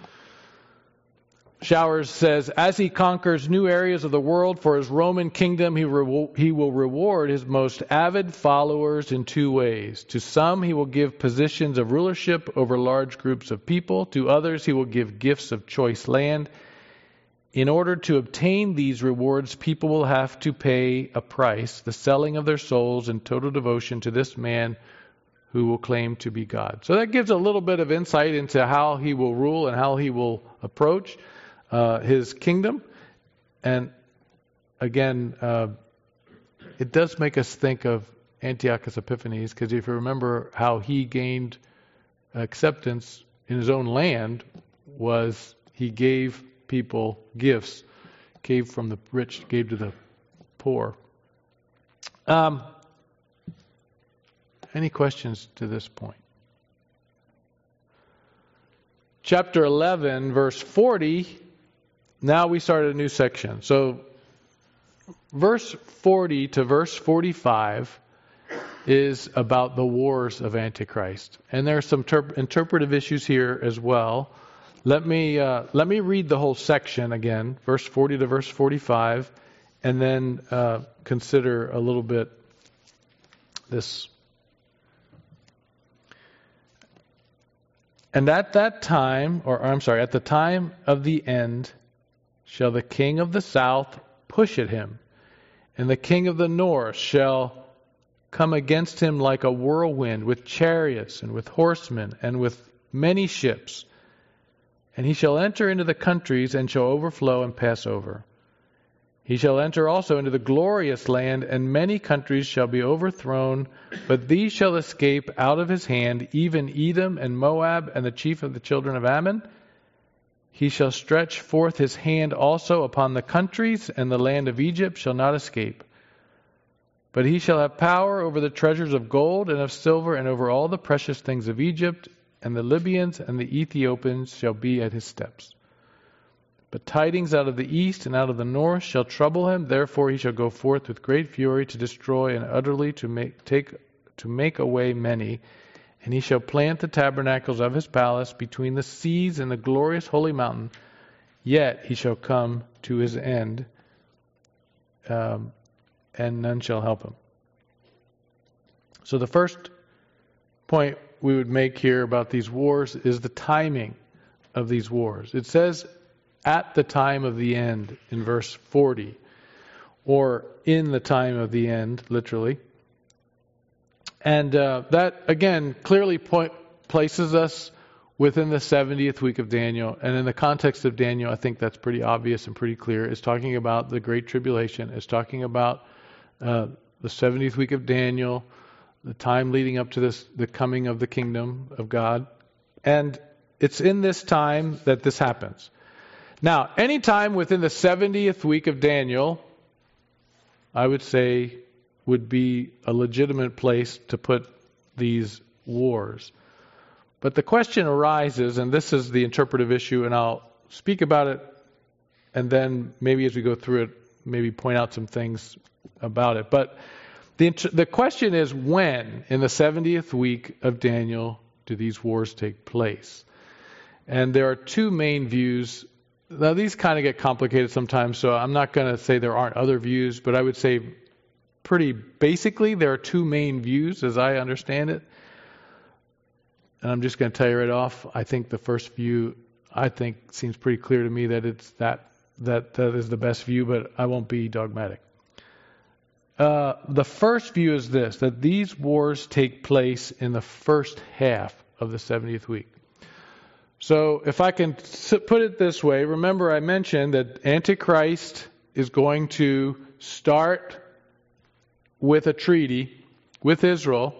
Showers says, as He conquers new areas of the world for His Roman kingdom, he, re- he will reward His most avid followers in two ways. To some, He will give positions of rulership over large groups of people. To others, He will give gifts of choice land. In order to obtain these rewards, people will have to pay a price, the selling of their souls in total devotion to this man who will claim to be God. So that gives a little bit of insight into how He will rule and how He will approach Uh, his kingdom. And again, uh, it does make us think of Antiochus Epiphanes, because if you remember how he gained acceptance in his own land, was he gave people gifts, gave from the rich, gave to the poor. Um, any questions to this point? Chapter eleven, verse forty. Now we start a new section. So verse forty to verse forty-five is about the wars of Antichrist. And there are some ter- interpretive issues here as well. Let me uh, let me read the whole section again, verse forty to verse forty-five, and then uh, consider a little bit this. And at that time, or I'm sorry, at the time of the end, shall the king of the south push at him, and the king of the north shall come against him like a whirlwind, with chariots and with horsemen and with many ships. And he shall enter into the countries and shall overflow and pass over. He shall enter also into the glorious land, and many countries shall be overthrown, but these shall escape out of his hand, even Edom and Moab and the chief of the children of Ammon. He shall stretch forth his hand also upon the countries, and the land of Egypt shall not escape. But he shall have power over the treasures of gold and of silver, and over all the precious things of Egypt, and the Libyans and the Ethiopians shall be at his steps. But tidings out of the east and out of the north shall trouble him, therefore he shall go forth with great fury to destroy and utterly to make take to make away many. And he shall plant the tabernacles of his palace between the seas and the glorious holy mountain. Yet he shall come to his end, um, and none shall help him. So the first point we would make here about these wars is the timing of these wars. It says, at the time of the end, in verse forty, or in the time of the end, literally. And uh, that, again, clearly point, places us within the seventieth week of Daniel. And in the context of Daniel, I think that's pretty obvious and pretty clear. It's talking about the Great Tribulation. It's talking about uh, the seventieth week of Daniel, the time leading up to this, the coming of the kingdom of God. And it's in this time that this happens. Now, any time within the seventieth week of Daniel, I would say, would be a legitimate place to put these wars. But the question arises, and this is the interpretive issue, and I'll speak about it, and then maybe as we go through it, maybe point out some things about it. But the the question is, when in the seventieth week of Daniel do these wars take place? And there are two main views. Now, these kind of get complicated sometimes, so I'm not going to say there aren't other views, but I would say pretty basically there are two main views as I understand it. And I'm just going to tell you right off, I think the first view, I think, seems pretty clear to me that it's that that, that is the best view, but I won't be dogmatic. Uh, the first view is this, that these wars take place in the first half of the seventieth week. So if I can put it this way, remember I mentioned that Antichrist is going to start with a treaty with Israel,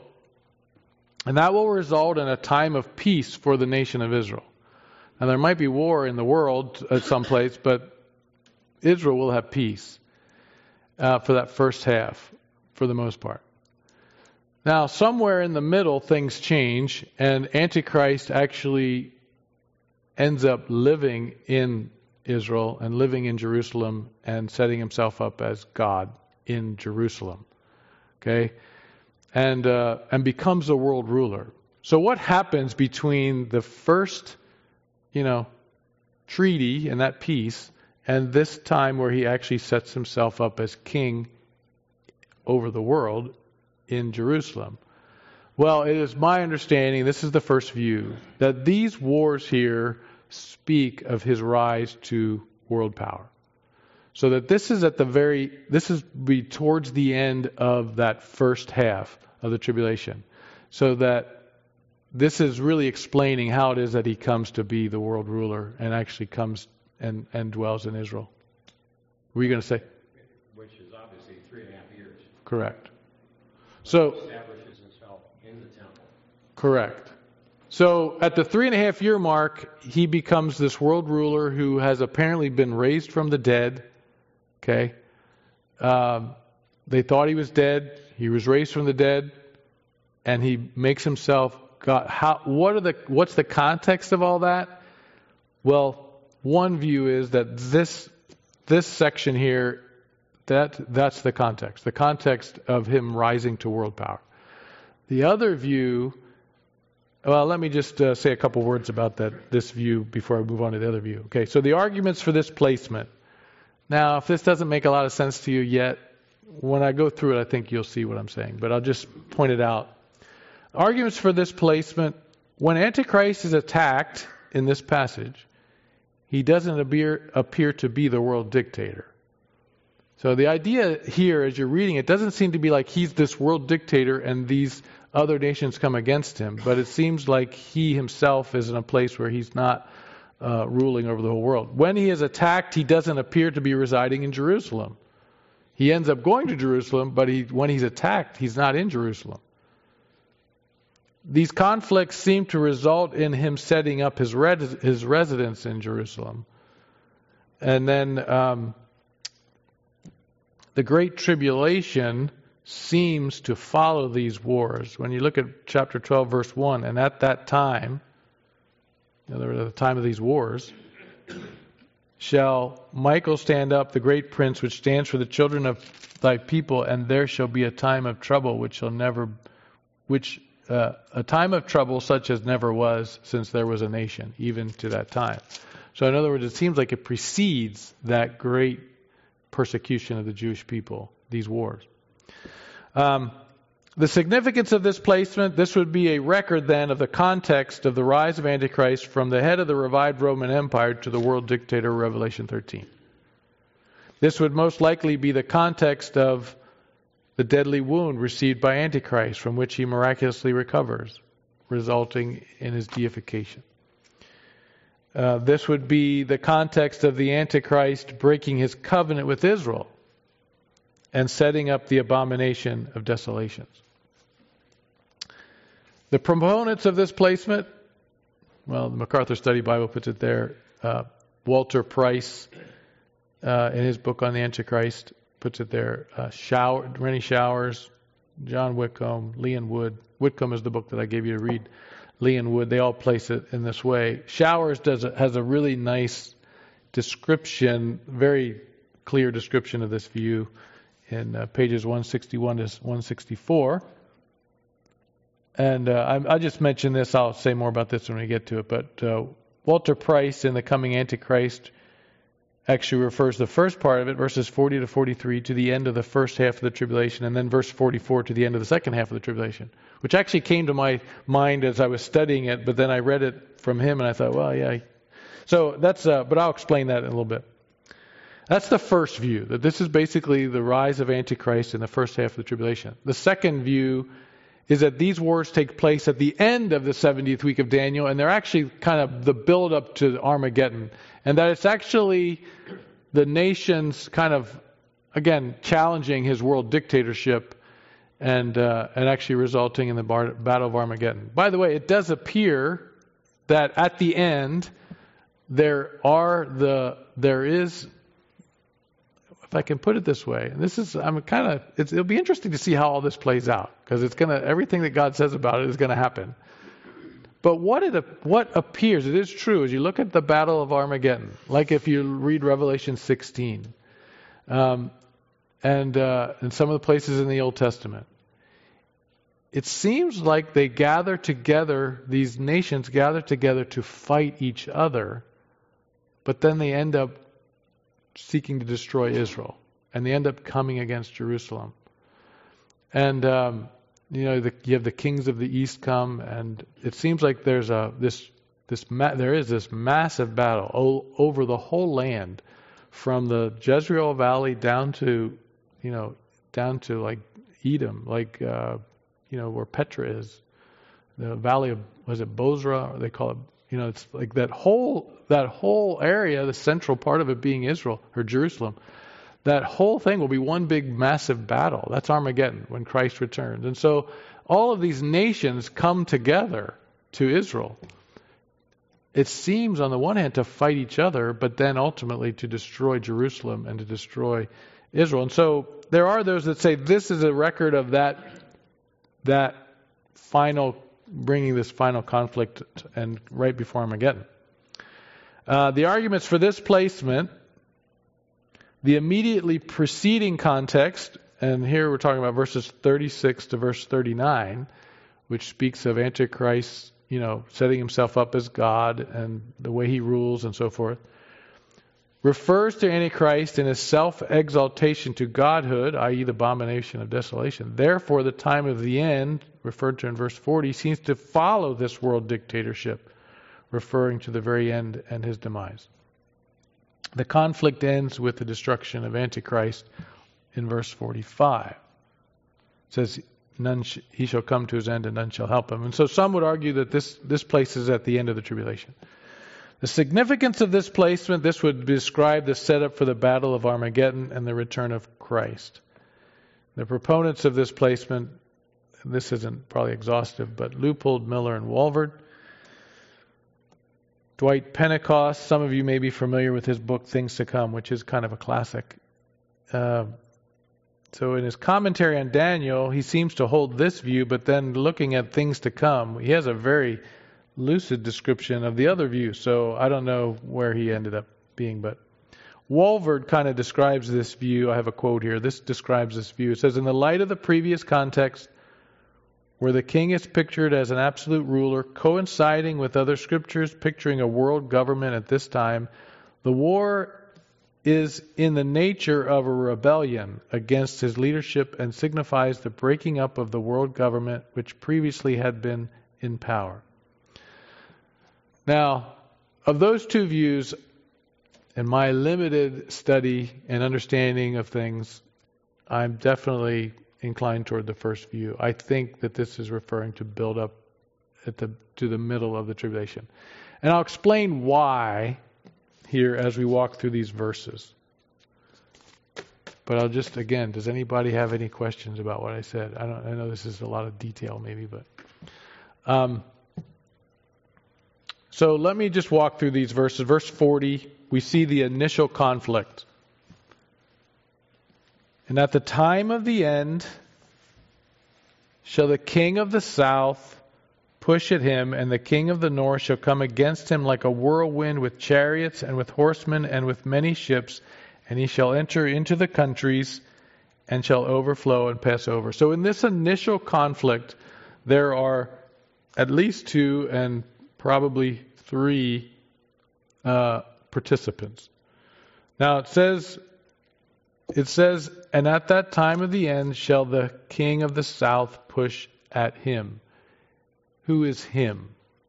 and that will result in a time of peace for the nation of Israel. And there might be war in the world at some place, but Israel will have peace uh, for that first half, for the most part. Now, somewhere in the middle, things change, and Antichrist actually ends up living in Israel and living in Jerusalem and setting himself up as God in Jerusalem. Okay? And uh, and becomes a world ruler. So what happens between the first, you know, treaty and that peace and this time where he actually sets himself up as king over the world in Jerusalem? Well, it is my understanding, this is the first view, that these wars here speak of his rise to world power. So that this is at the very, this is be towards the end of that first half of the tribulation. So that this is really explaining how it is that he comes to be the world ruler and actually comes and, and dwells in Israel. What were you going to say? Which is obviously three and a half years. Correct. So Establishes himself in the temple. Correct. So at the three and a half year mark, he becomes this world ruler who has apparently been raised from the dead. Okay. Um, they thought he was dead. He was raised from the dead, and he makes himself God. How? What are the? What's the context of all that? Well, one view is that this this section here, that that's the context. The context of him rising to world power. The other view. Well, let me just uh, say a couple words about that this view before I move on to the other view. Okay, so the arguments for this placement. Now, if this doesn't make a lot of sense to you yet, when I go through it, I think you'll see what I'm saying. But I'll just point it out. Arguments for this placement. When Antichrist is attacked in this passage, he doesn't appear, appear to be the world dictator. So the idea here, as you're reading it, doesn't seem to be like he's this world dictator and these other nations come against him, but it seems like he himself is in a place where he's not uh, ruling over the whole world. When he is attacked, he doesn't appear to be residing in Jerusalem. He ends up going to Jerusalem, but he, when he's attacked, he's not in Jerusalem. These conflicts seem to result in him setting up his, res- his residence in Jerusalem. And then um, the Great Tribulation seems to follow these wars. When you look at chapter twelve, verse one, and at that time, in other words, at the time of these wars, shall Michael stand up, the great prince, which stands for the children of thy people, and there shall be a time of trouble which shall never, which uh, a time of trouble such as never was since there was a nation, even to that time. So in other words, it seems like it precedes that great persecution of the Jewish people, these wars. Um, the significance of this placement, this would be a record then of the context of the rise of Antichrist from the head of the revived Roman Empire to the world dictator, Revelation thirteen. This would most likely be the context of the deadly wound received by Antichrist, from which he miraculously recovers, resulting in his deification. Uh, this would be the context of the Antichrist breaking his covenant with Israel and setting up the abomination of desolations. The proponents of this placement, well, the MacArthur Study Bible puts it there. Uh, Walter Price, uh, in his book on the Antichrist, puts it there. Uh, Shower, Rennie Showers, John Whitcomb, Leon Wood. Whitcomb is the book that I gave you to read. Leon Wood, they all place it in this way. Showers does a, has a really nice description, very clear description of this view in uh, pages one sixty-one to one sixty-four. And uh, I, I just mentioned this. I'll say more about this when we get to it. But uh, Walter Price in The Coming Antichrist actually refers the first part of it, verses forty to forty-three, to the end of the first half of the tribulation, and then verse forty-four to the end of the second half of the tribulation, which actually came to my mind as I was studying it, but then I read it from him and I thought, well, yeah. So that's, uh, but I'll explain that in a little bit. That's the first view, that this is basically the rise of Antichrist in the first half of the tribulation. The second view is that these wars take place at the end of the seventieth week of Daniel, and they're actually kind of the build-up to Armageddon. And that it's actually the nations kind of, again, challenging his world dictatorship and uh, and actually resulting in the bar- Battle of Armageddon. By the way, it does appear that at the end, there are the, there is, if I can put it this way, and this is, I'm kind of, it's, it'll be interesting to see how all this plays out, because it's going to, everything that God says about it is going to happen. But what it, what appears, it is true, as you look at the Battle of Armageddon, like if you read Revelation sixteen, um, and, uh, and some of the places in the Old Testament, it seems like they gather together, these nations gather together to fight each other, but then they end up seeking to destroy Israel, and they end up coming against Jerusalem. And um, you know, the, you have the kings of the east come, and it seems like there's a this this ma- there is this massive battle o- over the whole land, from the Jezreel Valley down to, you know, down to like Edom, like uh, you know where Petra is, the valley of, was it Bozrah? Or they call it, you know, it's like that whole that whole area, the central part of it being Israel or Jerusalem. That whole thing will be one big massive battle. That's Armageddon, when Christ returns. And so all of these nations come together to Israel. It seems on the one hand to fight each other, but then ultimately to destroy Jerusalem and to destroy Israel. And so there are those that say this is a record of that that final, bringing this final conflict and right before Armageddon. Uh, the arguments for this placement, the immediately preceding context, and here we're talking about verses thirty-six to verse thirty-nine, which speaks of Antichrist, you know, setting himself up as God and the way he rules and so forth, refers to Antichrist in his self-exaltation to godhood, that is the abomination of desolation. Therefore, the time of the end, referred to in verse forty, seems to follow this world dictatorship, referring to the very end and his demise. The conflict ends with the destruction of Antichrist in verse forty-five. It says, "None sh- he shall come to his end and none shall help him." And so some would argue that this, this place is at the end of the tribulation. The significance of this placement, this would describe the setup for the Battle of Armageddon and the return of Christ. The proponents of this placement, this isn't probably exhaustive, but Leupold, Miller, and Walvoord. Dwight Pentecost, some of you may be familiar with his book, Things to Come, which is kind of a classic. Uh, so in his commentary on Daniel, he seems to hold this view, but then looking at things to come, he has a very lucid description of the other view. So I don't know where he ended up being, but Walvoord kind of describes this view. I have a quote here. This describes this view. It says, "In the light of the previous context, where the king is pictured as an absolute ruler, coinciding with other scriptures picturing a world government at this time, the war is in the nature of a rebellion against his leadership and signifies the breaking up of the world government which previously had been in power." Now, of those two views, in my limited study and understanding of things, I'm definitely inclined toward the first view. I think that this is referring to build up at the to the middle of the tribulation. And I'll explain why here as we walk through these verses. But I'll just, again, does anybody have any questions about what I said? I don't I know this is a lot of detail maybe, but um so let me just walk through these verses. Verse forty, we see the initial conflict. "And at the time of the end shall the king of the south push at him, and the king of the north shall come against him like a whirlwind with chariots and with horsemen and with many ships, and he shall enter into the countries and shall overflow and pass over." So in this initial conflict, there are at least two and probably three uh, participants. Now it says, It says, "And at that time of the end shall the king of the south push at him." Who is him?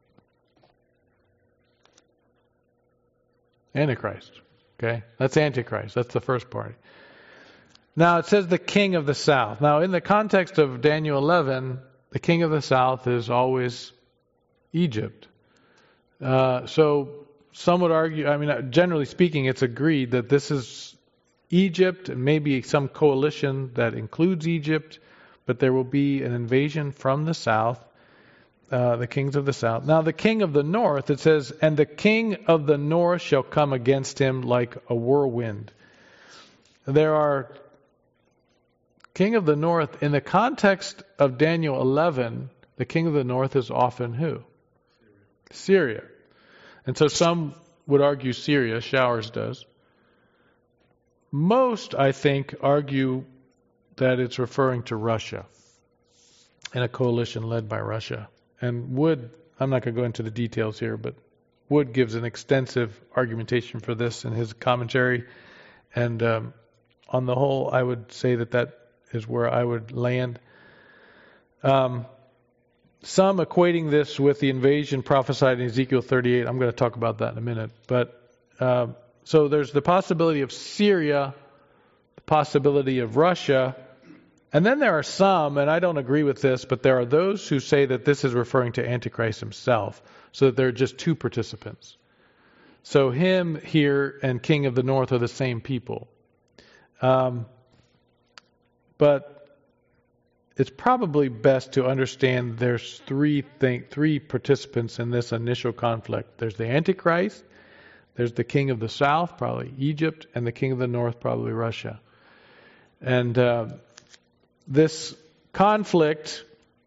Antichrist. Okay? That's Antichrist. That's the first party. Now it says the king of the south. Now in the context of Daniel eleven, the king of the south is always Egypt. Uh, so some would argue, I mean, generally speaking, it's agreed that this is Egypt, and maybe some coalition that includes Egypt, but there will be an invasion from the south, uh, the kings of the south. Now the king of the north, it says, and the king of the north shall come against him like a whirlwind. There are king of the north, in the context of Daniel eleven, the king of the north is often who? Syria. And so some would argue Syria, Showers does. Most, I think, argue that it's referring to Russia and a coalition led by Russia. And Wood, I'm not going to go into the details here, but Wood gives an extensive argumentation for this in his commentary. And um, on the whole, I would say that that is where I would land. Um, some equating this with the invasion prophesied in Ezekiel thirty-eight. I'm going to talk about that in a minute. But uh, so there's the possibility of Syria, the possibility of Russia, and then there are some, and I don't agree with this, but there are those who say that this is referring to Antichrist himself, so that there are just two participants. So him here and King of the North are the same people. Um, but it's probably best to understand there's three think, three participants in this initial conflict. There's the Antichrist, there's the king of the south, probably Egypt, and the king of the north, probably Russia. And uh, this conflict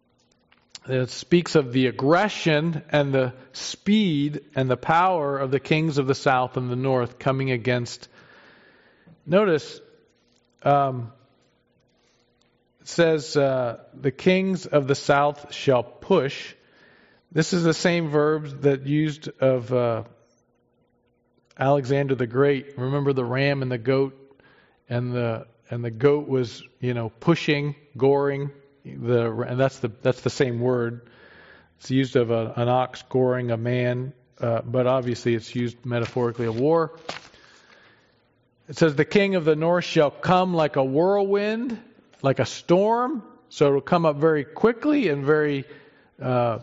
it speaks of the aggression and the speed and the power of the kings of the south and the north coming against. Notice, um, it says, uh, the kings of the south shall push. This is the same verbs that used of uh, Alexander the Great. Remember the ram and the goat, and the and the goat was, you know, pushing, goring. The and that's the that's the same word. It's used of a, an ox goring a man, uh, but obviously it's used metaphorically of war. It says the king of the north shall come like a whirlwind, like a storm. So it will come up very quickly and very, uh,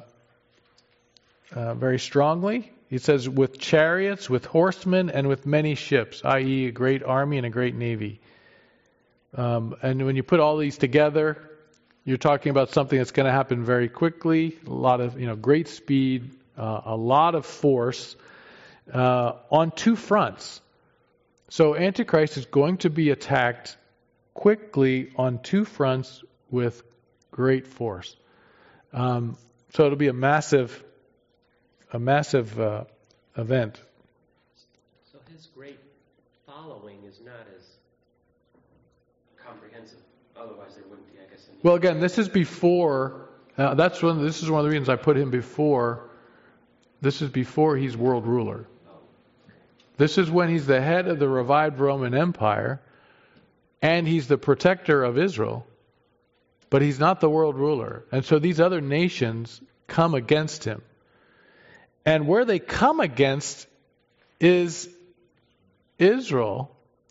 uh, very strongly. He says with chariots, with horsemen, and with many ships, that is, a great army and a great navy. Um, and when you put all these together, you're talking about something that's going to happen very quickly, a lot of, you know, great speed, uh, a lot of force uh, on two fronts. So Antichrist is going to be attacked quickly on two fronts with great force. Um, so it'll be a massive, a massive uh, event. So his great following is not as comprehensive. Otherwise, there wouldn't be, I guess. Any Well, again, this is before. Uh, that's one. This is one of the reasons I put him before. This is before he's world ruler. This is when he's the head of the revived Roman Empire, and he's the protector of Israel, but he's not the world ruler. And so these other nations come against him. And where they come against is Israel.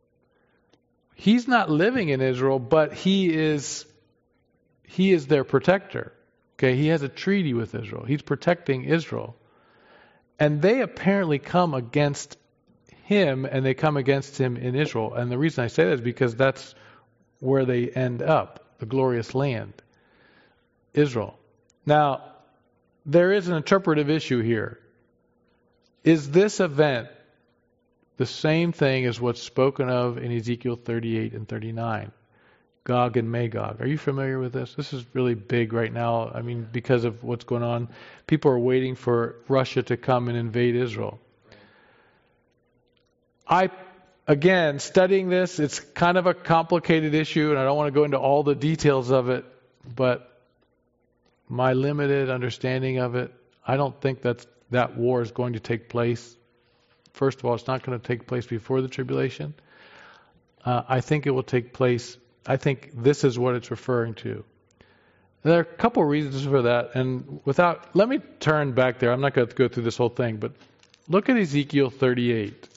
He's not living in Israel, but he is he is their protector. Okay, he has a treaty with Israel. He's protecting Israel. And they apparently come against him, and they come against him in Israel. And the reason I say that is because that's where they end up, the glorious land, Israel. Now, there is an interpretive issue here. Is this event the same thing as what's spoken of in Ezekiel thirty-eight and thirty-nine? Gog and Magog. Are you familiar with this? This is really big right now. I mean, because of what's going on. People are waiting for Russia to come and invade Israel. I, again, studying this, it's kind of a complicated issue, and I don't want to go into all the details of it, but my limited understanding of it, I don't think that's, that war is going to take place. First of all, it's not going to take place before the tribulation. Uh, I think it will take place, I think this is what it's referring to. There are a couple of reasons for that, and without, let me turn back there. I'm not going to go through this whole thing, but look at Ezekiel thirty-eight.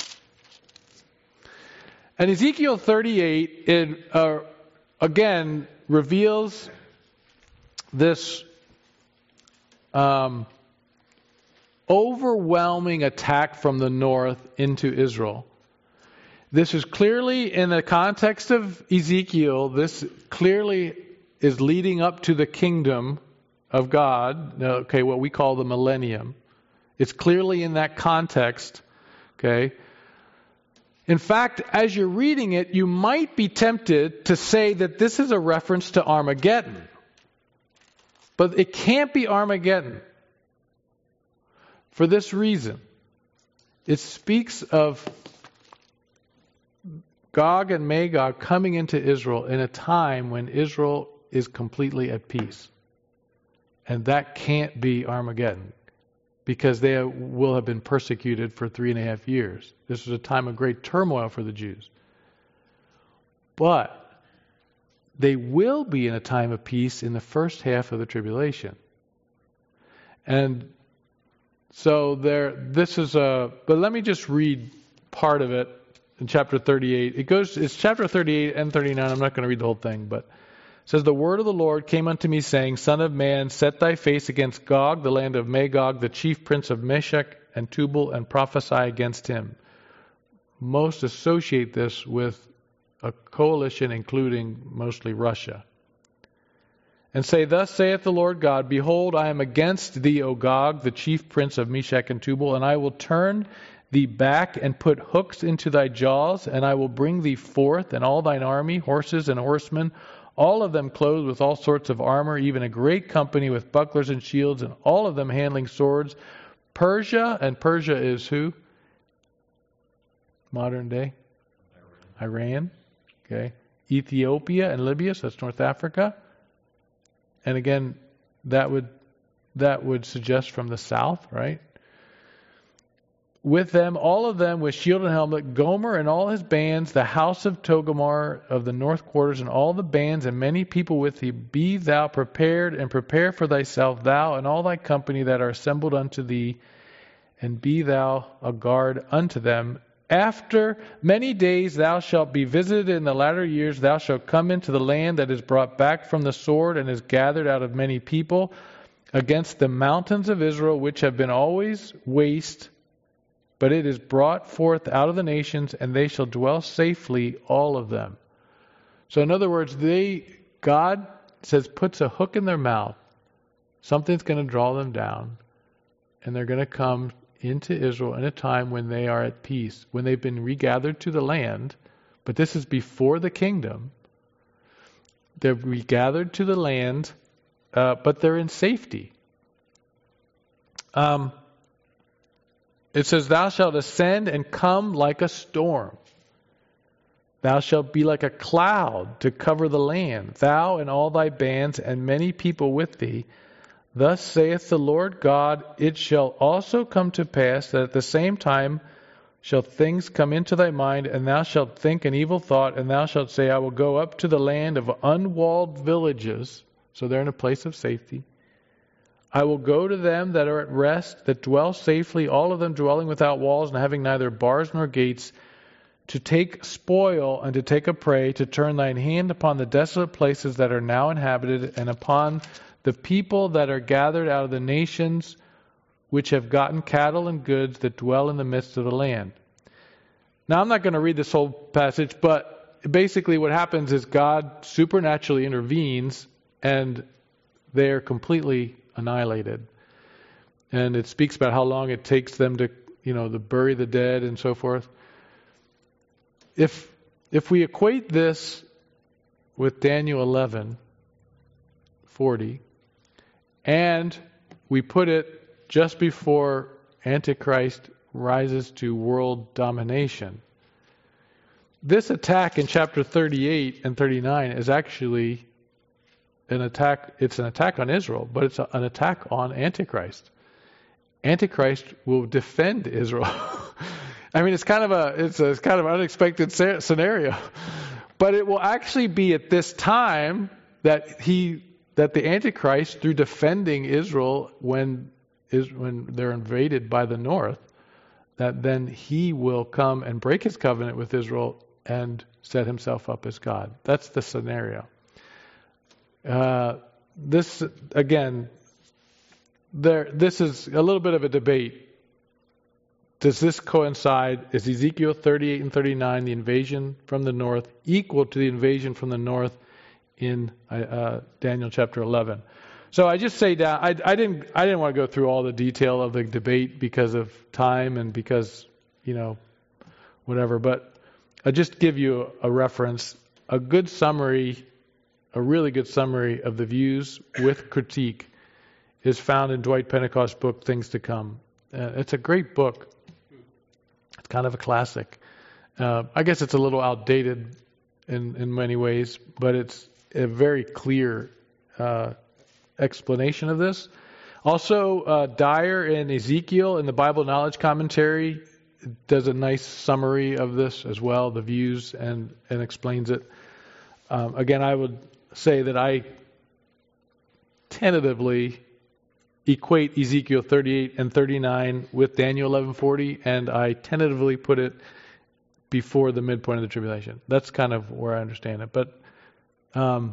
And Ezekiel thirty-eight, it uh, again reveals this um, overwhelming attack from the north into Israel. This is clearly in the context of Ezekiel. This clearly is leading up to the kingdom of God. Okay, what we call the millennium. It's clearly in that context. Okay. In fact, as you're reading it, you might be tempted to say that this is a reference to Armageddon. But it can't be Armageddon. For this reason. It speaks of Gog and Magog coming into Israel in a time when Israel is completely at peace. And that can't be Armageddon, because they will have been persecuted for three and a half years. This was a time of great turmoil for the Jews. But they will be in a time of peace in the first half of the tribulation. And so there, this is a, but let me just read part of it in chapter thirty-eight. It goes, it's chapter thirty-eight and thirty-nine. I'm not going to read the whole thing, but it says, the word of the Lord came unto me, saying, Son of man, set thy face against Gog, the land of Magog, the chief prince of Meshech and Tubal, and prophesy against him. Most associate this with a coalition including mostly Russia. And say, Thus saith the Lord God, Behold, I am against thee, O Gog, the chief prince of Meshech and Tubal, and I will turn thee back and put hooks into thy jaws, and I will bring thee forth, and all thine army, horses and horsemen, all of them clothed with all sorts of armor, even a great company with bucklers and shields, and all of them handling swords. Persia, and Persia is who? Modern day? Iran. Iran. Okay. Ethiopia and Libya, so that's North Africa. And again, that would that would suggest from the south, right? With them, all of them with shield and helmet, Gomer and all his bands, the house of Togomar of the north quarters, and all the bands, and many people with thee. Be thou prepared, and prepare for thyself, thou and all thy company that are assembled unto thee, and be thou a guard unto them. After many days thou shalt be visited in the latter years, thou shalt come into the land that is brought back from the sword, and is gathered out of many people, against the mountains of Israel, which have been always waste, but it is brought forth out of the nations, and they shall dwell safely, all of them. So in other words, they God says puts a hook in their mouth. Something's going to draw them down, and they're going to come into Israel in a time when they are at peace, when they've been regathered to the land. But this is before the kingdom. They're regathered to the land, uh, but they're in safety. Um. It says, Thou shalt ascend and come like a storm. Thou shalt be like a cloud to cover the land, thou and all thy bands and many people with thee. Thus saith the Lord God, It shall also come to pass that at the same time shall things come into thy mind, and thou shalt think an evil thought, and thou shalt say, I will go up to the land of unwalled villages. So they're in a place of safety. I will go to them that are at rest, that dwell safely, all of them dwelling without walls and having neither bars nor gates, to take spoil and to take a prey, to turn thine hand upon the desolate places that are now inhabited, and upon the people that are gathered out of the nations which have gotten cattle and goods that dwell in the midst of the land. Now, I'm not going to read this whole passage, but basically what happens is God supernaturally intervenes, and they are completely annihilated. And it speaks about how long it takes them to, you know, to bury the dead and so forth. If if we equate this with Daniel eleven forty, and we put it just before Antichrist rises to world domination, this attack in chapter thirty-eight and thirty-nine is actually an attack. It's an attack on Israel, but it's a, an attack on Antichrist. Antichrist will defend Israel. I mean, it's kind of a it's a it's kind of an unexpected scenario, but it will actually be at this time that he that the Antichrist, through defending Israel when is when they're invaded by the north, that then he will come and break his covenant with Israel and set himself up as God. That's the scenario. Uh, this, again, there. This is a little bit of a debate. Does this coincide? Is Ezekiel thirty-eight and thirty-nine, the invasion from the north, equal to the invasion from the north in uh, Daniel chapter eleven? So I just say that I, I didn't I didn't want to go through all the detail of the debate because of time and because, you know, whatever. But I just give you a reference, a good summary, a really good summary of the views with critique is found in Dwight Pentecost's book, Things to Come. Uh, it's a great book. It's kind of a classic. Uh, I guess it's a little outdated in, in many ways, but it's a very clear uh, explanation of this. Also, uh, Dyer in Ezekiel in the Bible Knowledge Commentary does a nice summary of this as well, the views, and, and explains it. Um, again, I would say that I tentatively equate Ezekiel thirty-eight and thirty-nine with Daniel eleven forty, and I tentatively put it before the midpoint of the tribulation. That's kind of where I understand it. But um,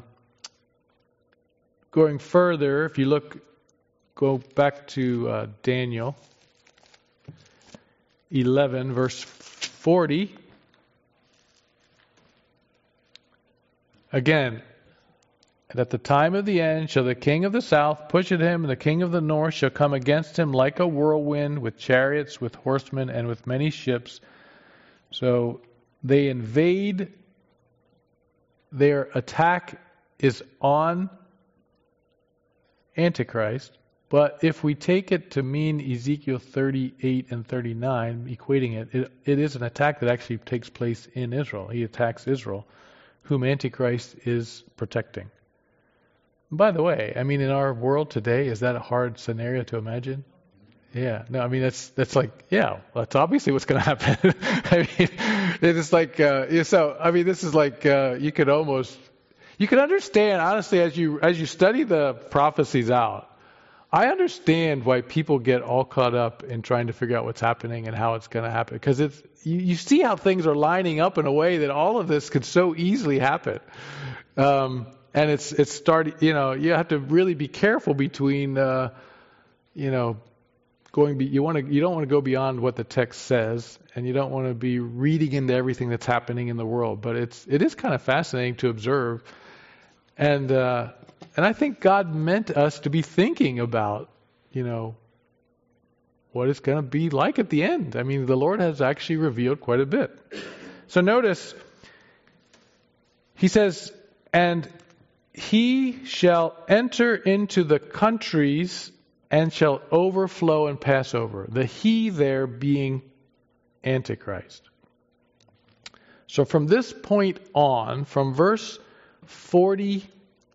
going further, if you look, go back to uh, Daniel eleven, verse forty. Again, and at the time of the end shall the king of the south push at him, and the king of the north shall come against him like a whirlwind, with chariots, with horsemen, and with many ships. So they invade. Their attack is on Antichrist. But if we take it to mean Ezekiel thirty-eight and thirty-nine, equating it, it, it is an attack that actually takes place in Israel. He attacks Israel, whom Antichrist is protecting. By the way, I mean, in our world today, is that a hard scenario to imagine? Yeah. No, I mean, that's that's like, yeah, that's obviously what's going to happen. I mean, it's like, uh, so, I mean, this is like, uh, you could almost, you could understand, honestly, as you as you study the prophecies out, I understand why people get all caught up in trying to figure out what's happening and how it's going to happen. Because it's you, you see how things are lining up in a way that all of this could so easily happen. Um, and it's it's starting, you know, you have to really be careful between, uh, you know, going. Be, you want to you don't want to go beyond what the text says, and you don't want to be reading into everything that's happening in the world. But it's it is kind of fascinating to observe, and. Uh, And I think God meant us to be thinking about, you know, what it's going to be like at the end. I mean, the Lord has actually revealed quite a bit. So notice, he says, and he shall enter into the countries and shall overflow and pass over. The he there being Antichrist. So from this point on, from verse forty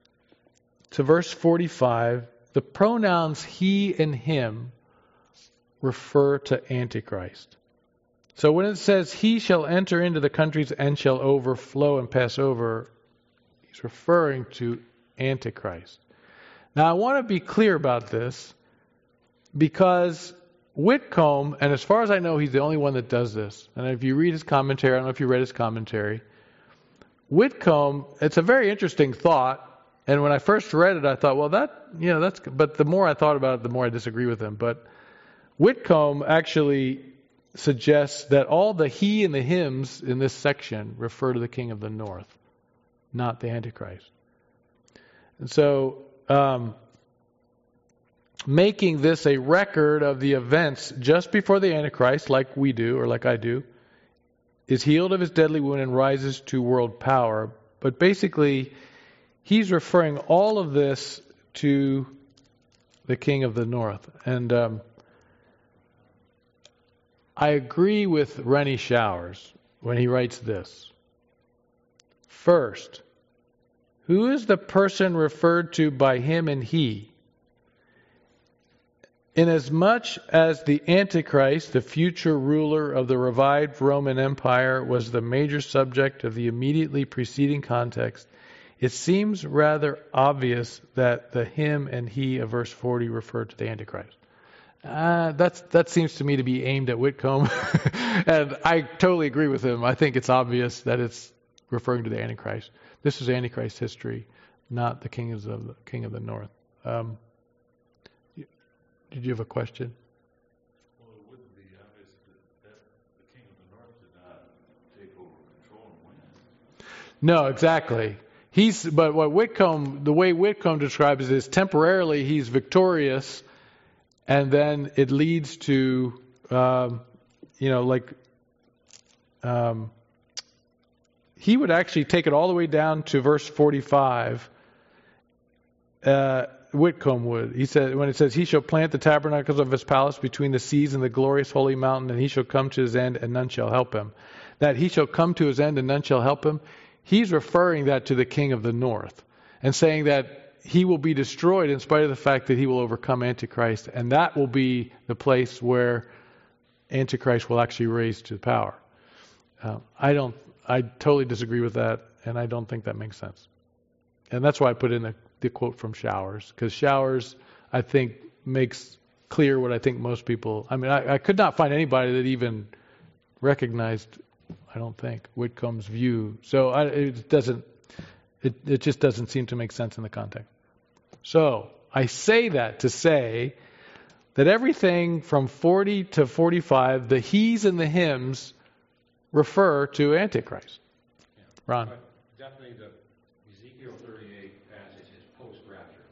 to verse forty-five, the pronouns he and him refer to Antichrist. So when it says he shall enter into the countries and shall overflow and pass over, he's referring to Antichrist. Now I want to be clear about this because Whitcomb, and as far as I know, he's the only one that does this. And if you read his commentary, I don't know if you read his commentary, Whitcomb, it's a very interesting thought. And when I first read it, I thought, well, that, you know, that's, but the more I thought about it, the more I disagree with him. But Whitcomb actually suggests that all the he and the hims in this section refer to the king of the north, not the Antichrist. And so, um, making this a record of the events just before the Antichrist, like we do, or like I do, is healed of his deadly wound and rises to world power. But basically, he's referring all of this to the king of the north. And um, I agree with Rennie Showers when he writes this. First, who is the person referred to by him and he? Inasmuch as the Antichrist, the future ruler of the revived Roman Empire, was the major subject of the immediately preceding context, it seems rather obvious that the him and he of verse forty refer to the Antichrist. Uh, that's, that seems to me to be aimed at Whitcomb. And I totally agree with him. I think it's obvious that it's referring to the Antichrist. This is Antichrist history. not the king of the king of the north. Um, you- did you have a question? Well, it wouldn't be obvious that, that the king of the north did not take over control and win. No, exactly. He's, but what Whitcomb, the way Whitcomb describes it is temporarily he's victorious, and then it leads to, um, you know, like, um, he would actually take it all the way down to verse forty-five. Uh, Whitcomb would. He said, when it says, he shall plant the tabernacles of his palace between the seas and the glorious holy mountain, and he shall come to his end, and none shall help him. That he shall come to his end, and none shall help him. He's referring that to the king of the north and saying that he will be destroyed in spite of the fact that he will overcome Antichrist, and that will be the place where Antichrist will actually raise to power. Uh, I don't. I totally disagree with that, and I don't think that makes sense. And that's why I put in the, the quote from Showers, because Showers, I think, makes clear what I think most people. I mean, I, I could not find anybody that even recognized, I don't think, Whitcomb's view. So I, it doesn't. It, it just doesn't seem to make sense in the context. So I say that to say that everything from forty to forty-five, the he's and the hymns refer to Antichrist. Yeah. Ron. But definitely the Ezekiel thirty-eight passage is post-rapture.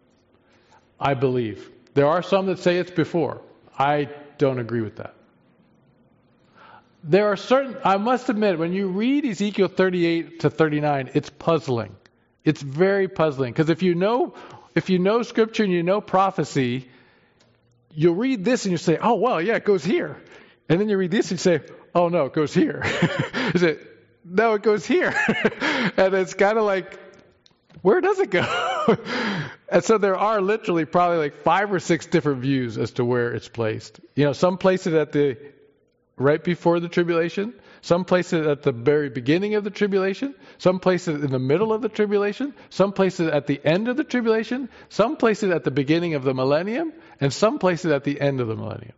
I believe. There are some that say it's before. I don't agree with that. There are certain, I must admit, when you read Ezekiel thirty-eight to thirty-nine, it's puzzling. It's very puzzling. Because if you know, if you know Scripture and you know prophecy, you'll read this and you say, oh, well, yeah, it goes here. And then you read this and you say, oh, no, it goes here. You say, no, it goes here. And it's kind of like, where does it go? And so there are literally probably like five or six different views as to where it's placed. You know, some place it at the right before the tribulation, some place it at the very beginning of the tribulation, some place it in the middle of the tribulation, some place it at the end of the tribulation, some place it at the beginning of the millennium, and some place it at the end of the millennium.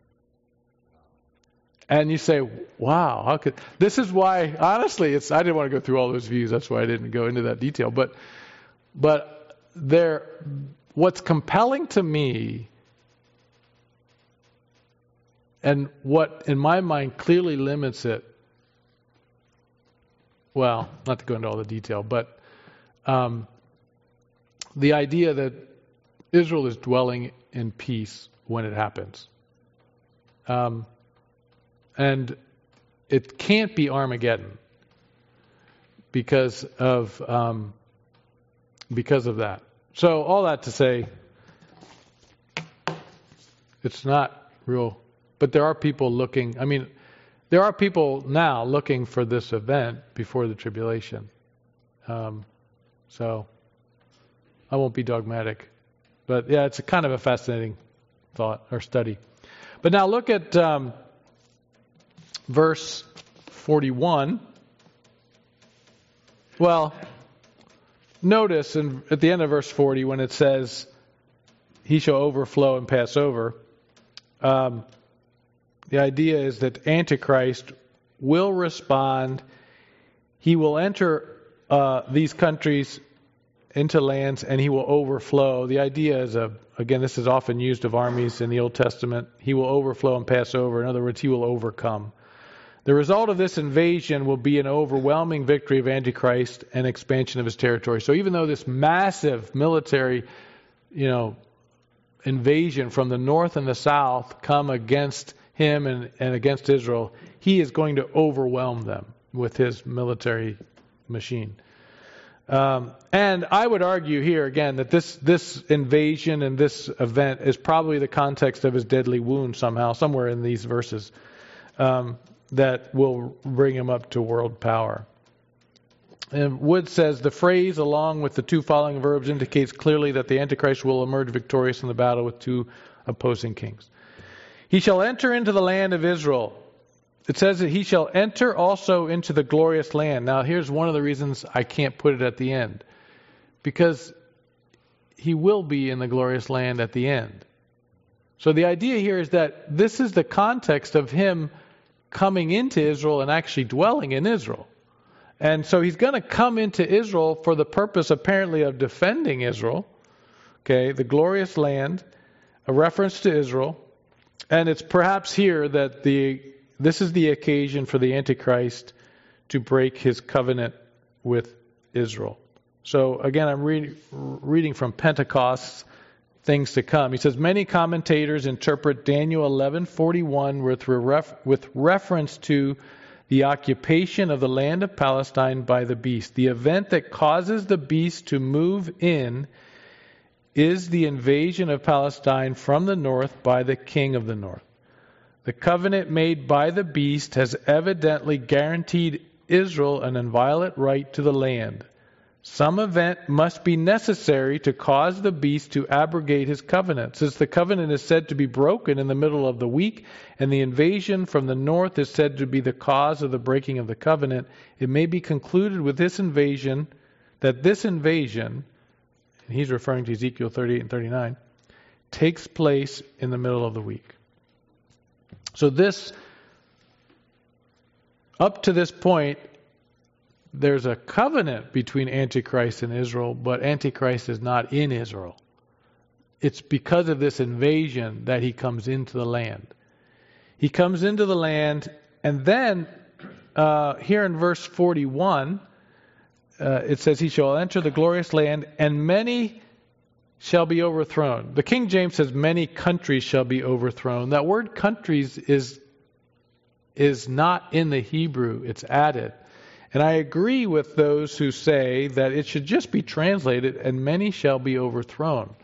And you say, wow, how could... This is why, honestly, it's. I didn't want to go through all those views. That's why I didn't go into that detail. But but there, what's compelling to me, and what, in my mind, clearly limits it, well, not to go into all the detail, but um, the idea that Israel is dwelling in peace when it happens. Um And it can't be Armageddon because of um, because of that. So all that to say, it's not real. But there are people looking. I mean, there are people now looking for this event before the tribulation. Um, so I won't be dogmatic, but yeah, it's a kind of a fascinating thought or study. But now look at. Um, Verse forty-one. Well, notice in, at the end of verse forty when it says, he shall overflow and pass over. Um, the idea is that Antichrist will respond. He will enter uh, these countries into lands and he will overflow. The idea is, a, again, this is often used of armies in the Old Testament. He will overflow and pass over. In other words, he will overcome. The result of this invasion will be an overwhelming victory of Antichrist and expansion of his territory. So even though this massive military, you know, invasion from the north and the south come against him and, and against Israel, he is going to overwhelm them with his military machine. Um, and I would argue here again that this this invasion and this event is probably the context of his deadly wound somehow, somewhere in these verses. Um, that will bring him up to world power. And Wood says the phrase along with the two following verbs indicates clearly that the Antichrist will emerge victorious in the battle with two opposing kings. He shall enter into the land of Israel. It says that he shall enter also into the glorious land. Now here's one of the reasons I can't put it at the end. Because he will be in the glorious land at the end. So the idea here is that this is the context of him coming into Israel and actually dwelling in Israel. And so he's going to come into Israel for the purpose, apparently, of defending Israel. Okay, the glorious land, a reference to Israel. And it's perhaps here that the this is the occasion for the Antichrist to break his covenant with Israel. So again, I'm read, reading from Pentecost, things to come. He says, many commentators interpret Daniel eleven forty-one with, ref, with reference to the occupation of the land of Palestine by the beast. The event that causes the beast to move in is the invasion of Palestine from the north by the king of the north. The covenant made by the beast has evidently guaranteed Israel an inviolate right to the land. Some event must be necessary to cause the beast to abrogate his covenant. Since the covenant is said to be broken in the middle of the week, and the invasion from the north is said to be the cause of the breaking of the covenant, it may be concluded with this invasion, that this invasion, and he's referring to Ezekiel thirty-eight and thirty-nine, takes place in the middle of the week. So this, up to this point, there's a covenant between Antichrist and Israel, but Antichrist is not in Israel. It's because of this invasion that he comes into the land. He comes into the land, and then uh, here in verse forty-one, uh, it says, he shall enter the glorious land, and many shall be overthrown. The King James says, many countries shall be overthrown. That word countries is, is not in the Hebrew, it's added. And I agree with those who say that it should just be translated, and many shall be overthrown.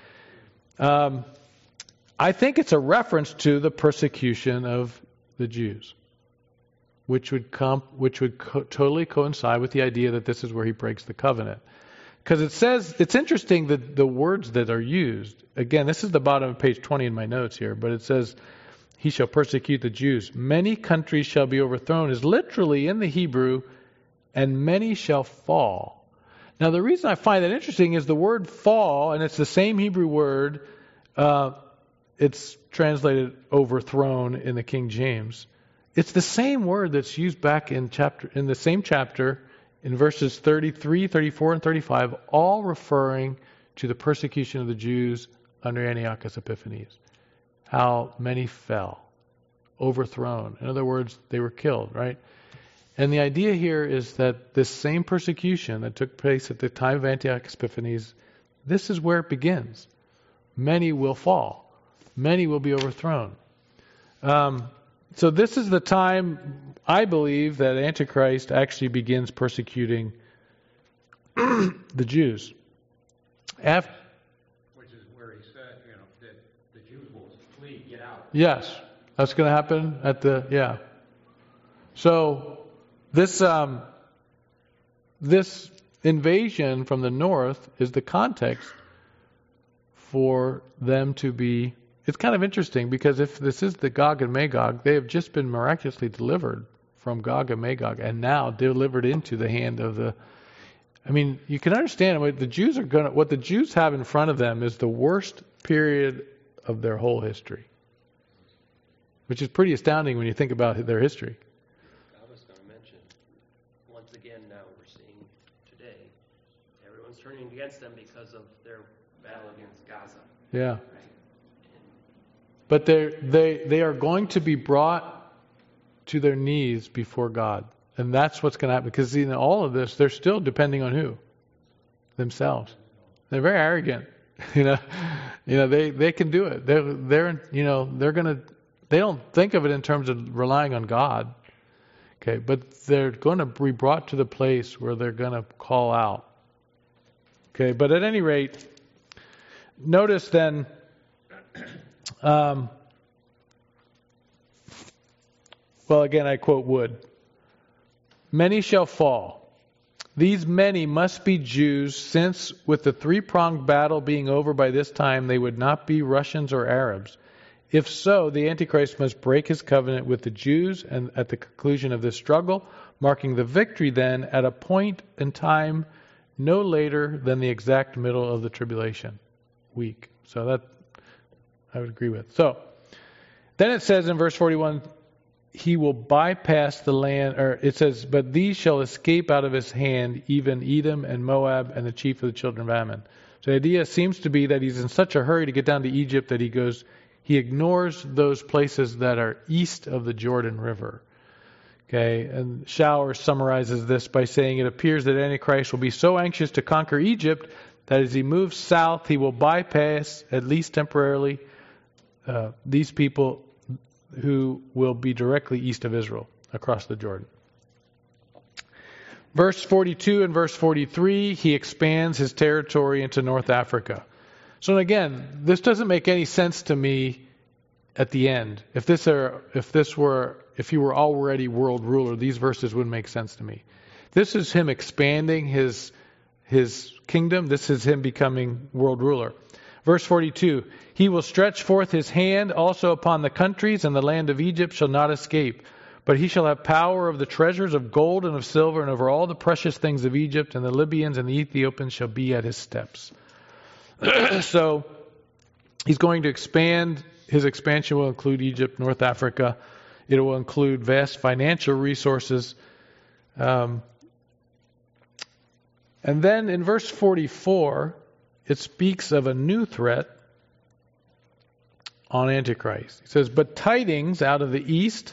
Um, I think it's a reference to the persecution of the Jews, which would come, which would co- totally coincide with the idea that this is where he breaks the covenant. Because it says, it's interesting that the words that are used, again, this is the bottom of page twenty in my notes here, but it says, he shall persecute the Jews. Many countries shall be overthrown is literally in the Hebrew, and many shall fall. Now, the reason I find that interesting is the word fall, and it's the same Hebrew word, uh, it's translated overthrown in the King James. It's the same word that's used back in chapter in the same chapter in verses thirty-three, thirty-four, and thirty-five, all referring to the persecution of the Jews under Antiochus Epiphanes. How many fell, overthrown. In other words, they were killed, right? And the idea here is that this same persecution that took place at the time of Antiochus Epiphanes, this is where it begins. Many will fall. Many will be overthrown. Um, so this is the time, I believe, that Antichrist actually begins persecuting the Jews. After, Which is where he said, you know, that the Jews will flee, get out. yes, that's going to happen at the, yeah. So this um, this invasion from the north is the context for them to be. It's kind of interesting because if this is the Gog and Magog, they have just been miraculously delivered from Gog and Magog, and now delivered into the hand of the. I mean, you can understand what the Jews are going to. What the Jews have in front of them is the worst period of their whole history, which is pretty astounding when you think about their history. I was going to mention, once again, now we're seeing today, everyone's turning against them because of their battle against Gaza. Yeah. Right? But they they they are going to be brought to their knees before God, and that's what's going to happen. Because in all of this, they're still depending on who? Themselves. They're very arrogant. You know, you know they, they can do it. They're they're you know they're going to. They don't think of it in terms of relying on God. Okay, but they're going to be brought to the place where they're going to call out. Okay, but at any rate, notice then. Um, well, again, I quote Wood. Many shall fall. These many must be Jews, since with the three-pronged battle being over by this time, they would not be Russians or Arabs. If so, the Antichrist must break his covenant with the Jews, and at the conclusion of this struggle, marking the victory then at a point in time no later than the exact middle of the tribulation week. So that I would agree with. So, then it says in verse forty-one, he will bypass the land, or it says, but these shall escape out of his hand, even Edom and Moab and the chief of the children of Ammon. So the idea seems to be that he's in such a hurry to get down to Egypt that he goes, he ignores those places that are east of the Jordan River. Okay, and Schauer summarizes this by saying it appears that Antichrist will be so anxious to conquer Egypt that as he moves south, he will bypass, at least temporarily, uh, these people who will be directly east of Israel, across the Jordan. Verse forty-two and verse forty-three, he expands his territory into North Africa. So again, this doesn't make any sense to me at the end. If this are, if this were, if he were already world ruler, these verses wouldn't make sense to me. This is him expanding his his kingdom. This is him becoming world ruler. Verse forty-two, he will stretch forth his hand also upon the countries, and the land of Egypt shall not escape. But he shall have power of the treasures of gold and of silver, and over all the precious things of Egypt, and the Libyans and the Ethiopians shall be at his steps. So he's going to expand. His expansion will include Egypt, North Africa. It will include vast financial resources. Um, and then in verse forty-four, it speaks of a new threat on Antichrist. It says, but tidings out of the east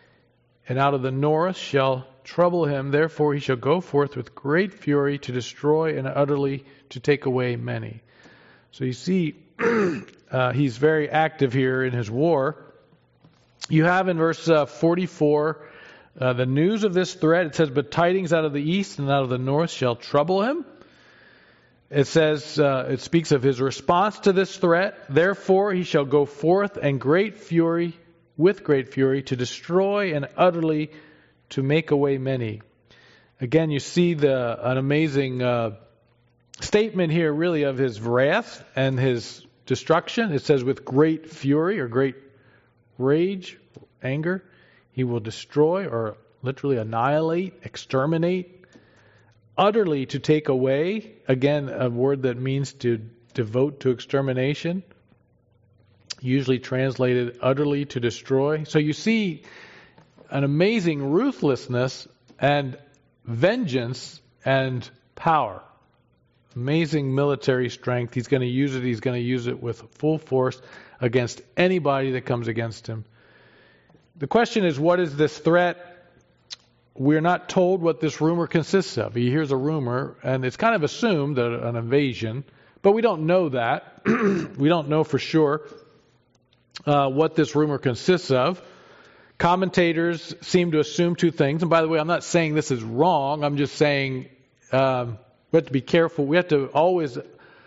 and out of the north shall trouble him. Therefore he shall go forth with great fury to destroy and utterly to take away many. So you see, uh, he's very active here in his war. You have in verse uh, forty-four uh, the news of this threat. It says, but tidings out of the east and out of the north shall trouble him. It says, uh, it speaks of his response to this threat. Therefore he shall go forth and great fury, with great fury, to destroy and utterly to make away many. Again, you see the an amazing uh, statement here really of his wrath and his destruction. It says with great fury or great rage, anger, he will destroy or literally annihilate, exterminate, utterly to take away. Again, a word that means to devote to extermination, usually translated utterly to destroy. So you see an amazing ruthlessness and vengeance and power. Amazing military strength. He's going to use it. He's going to use it with full force against anybody that comes against him. The question is, what is this threat? We're not told what this rumor consists of. He hears a rumor, and it's kind of assumed that an invasion, but we don't know that. We don't know for sure uh, what this rumor consists of. Commentators seem to assume two things. And by the way, I'm not saying this is wrong. I'm just saying um, we have to be careful. We have to always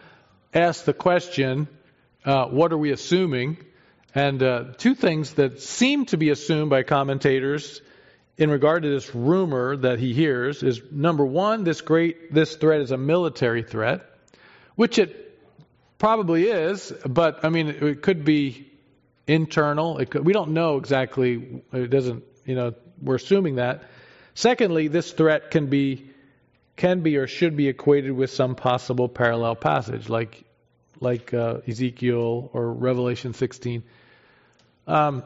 ask the question, uh, what are we assuming? And uh, two things that seem to be assumed by commentators in regard to this rumor that he hears is, number one, this great this threat is a military threat, which it probably is, but I mean, it could be internal. It could, we don't know exactly. It doesn't, you know, we're assuming that. Secondly, this threat can be can be or should be equated with some possible parallel passage, like like uh, Ezekiel or Revelation sixteen. Um,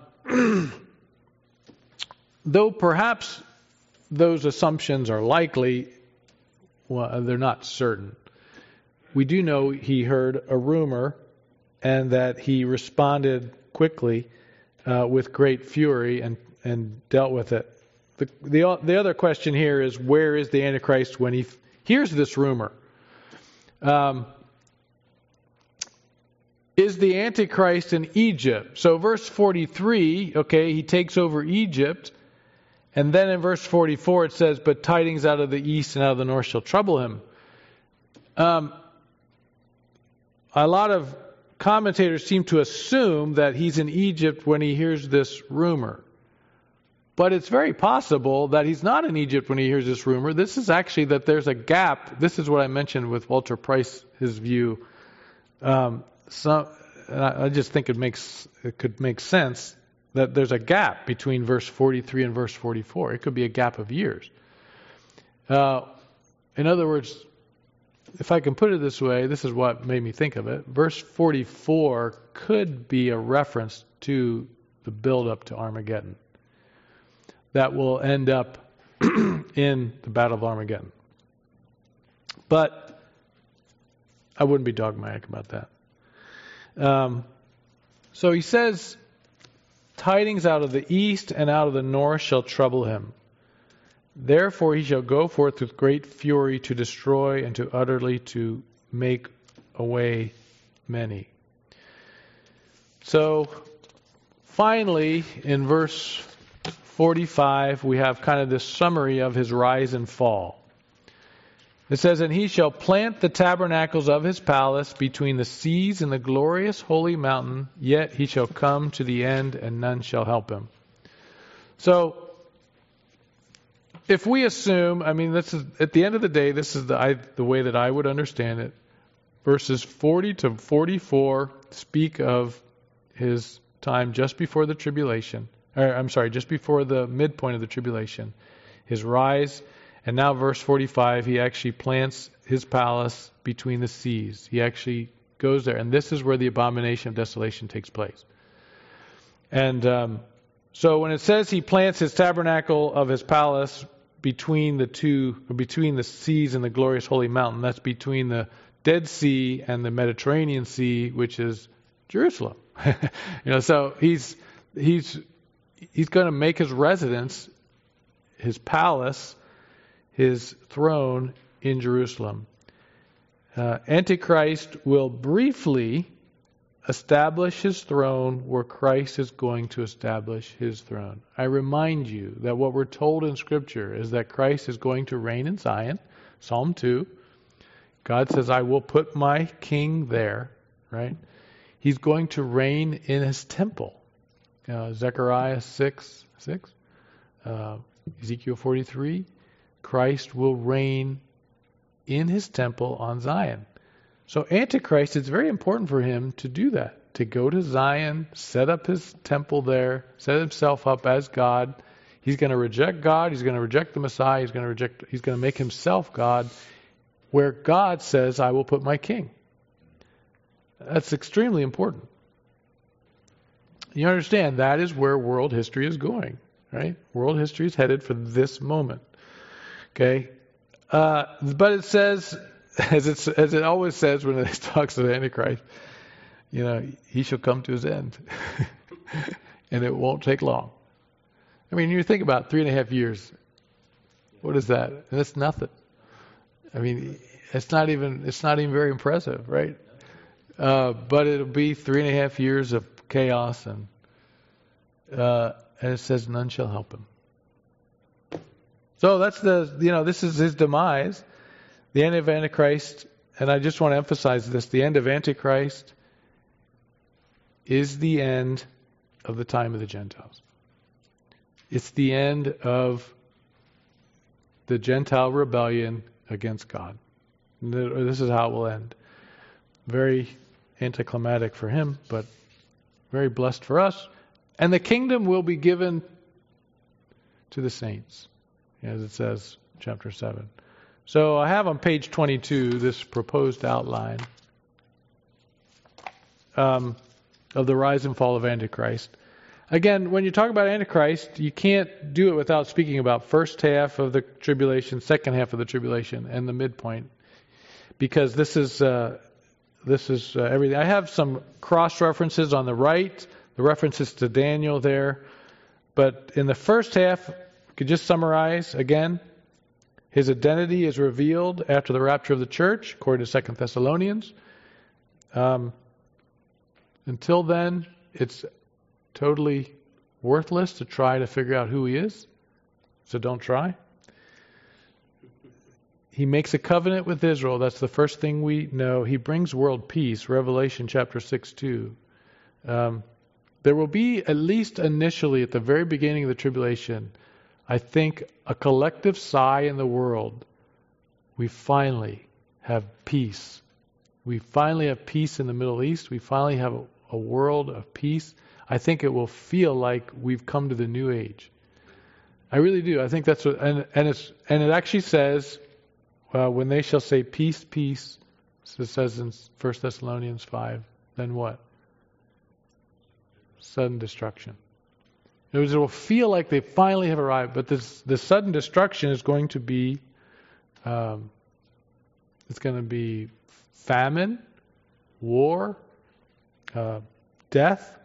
though perhaps those assumptions are likely, well, they're not certain. We do know he heard a rumor and that he responded quickly uh, with great fury and, and dealt with it. The, the the other question here is, where is the Antichrist when he f- hears this rumor? Um, is the Antichrist in Egypt? So verse forty-three, okay, he takes over Egypt. And then in verse forty-four it says, but tidings out of the east and out of the north shall trouble him. Um, a lot of commentators seem to assume that he's in Egypt when he hears this rumor. But it's very possible that he's not in Egypt when he hears this rumor. This is actually that there's a gap. This is what I mentioned with Walter Price, his view. Um, some, I just think it makes it could make sense that there's a gap between verse forty-three and verse forty-four. It could be a gap of years. Uh, in other words, if I can put it this way, this is what made me think of it. Verse forty-four could be a reference to the build-up to Armageddon, that will end up in the Battle of Armageddon. But I wouldn't be dogmatic about that. Um, so he says, tidings out of the east and out of the north shall trouble him. Therefore he shall go forth with great fury to destroy and to utterly to make away many. So finally, in verse forty-five, we have kind of this summary of his rise and fall. It says, and he shall plant the tabernacles of his palace between the seas and the glorious holy mountain, yet he shall come to the end and none shall help him. So, if we assume, I mean, this is at the end of the day, this is the, I, the way that I would understand it. Verses forty to forty-four speak of his time just before the tribulation. Or, I'm sorry, just before the midpoint of the tribulation. His rise. And now verse forty-five, he actually plants his palace between the seas. He actually goes there. And this is where the abomination of desolation takes place. And um, so when it says he plants his tabernacle of his palace between the two, or between the seas and the glorious holy mountain, that's between the Dead Sea and the Mediterranean Sea, which is Jerusalem. you know, so he's he's he's going to make his residence, his palace, his throne in Jerusalem. Uh, Antichrist will briefly establish his throne where Christ is going to establish his throne. I remind you that what we're told in Scripture is that Christ is going to reign in Zion. Psalm two. God says, I will put my king there, right? He's going to reign in his temple. Uh, Zechariah six, six. Uh, Ezekiel forty-three. Christ will reign in his temple on Zion. So Antichrist, it's very important for him to do that, to go to Zion, set up his temple there, set himself up as God. He's going to reject God. He's going to reject the Messiah. He's going to reject. He's going to make himself God, where God says, I will put my king. That's extremely important. You understand, that is where world history is going, right? World history is headed for this moment. Okay? Uh, but it says, as, it's, as it always says when it talks to the Antichrist, you know, he shall come to his end. And it won't take long. I mean, you think about three and a half years. What is that? And that's nothing. I mean, it's not even it's not even very impressive, right? Uh, but it'll be three and a half years of chaos, and uh, and it says none shall help him. So that's the you know this is his demise, the end of Antichrist, and I just want to emphasize this: the end of Antichrist is the end of the time of the Gentiles. It's the end of the Gentile rebellion against God. This is how it will end. Very anticlimactic for him, but very blessed for us. And the kingdom will be given to the saints, as it says, chapter seven. So I have on page twenty-two this proposed outline um, of the rise and fall of Antichrist. Again, when you talk about Antichrist, you can't do it without speaking about first half of the tribulation, second half of the tribulation, and the midpoint, because this is uh, this is uh, everything. I have some cross references on the right, the references to Daniel there, but in the first half, we could just summarize again. His identity is revealed after the rapture of the church, according to Second Thessalonians. Um, until then, it's totally worthless to try to figure out who he is. So don't try. He makes a covenant with Israel. That's the first thing we know. He brings world peace. Revelation chapter six, two. Um, there will be, at least initially at the very beginning of the tribulation, I think a collective sigh in the world. We finally have peace. We finally have peace in the Middle East. We finally have a, a world of peace. I think it will feel like we've come to the new age. I really do. I think that's what, and and it's and it actually says, uh, when they shall say peace, peace, it says in First Thessalonians five, then what? Sudden destruction. In other words, it will feel like they finally have arrived, but this the sudden destruction is going to be, um, it's going to be famine, war, uh, death.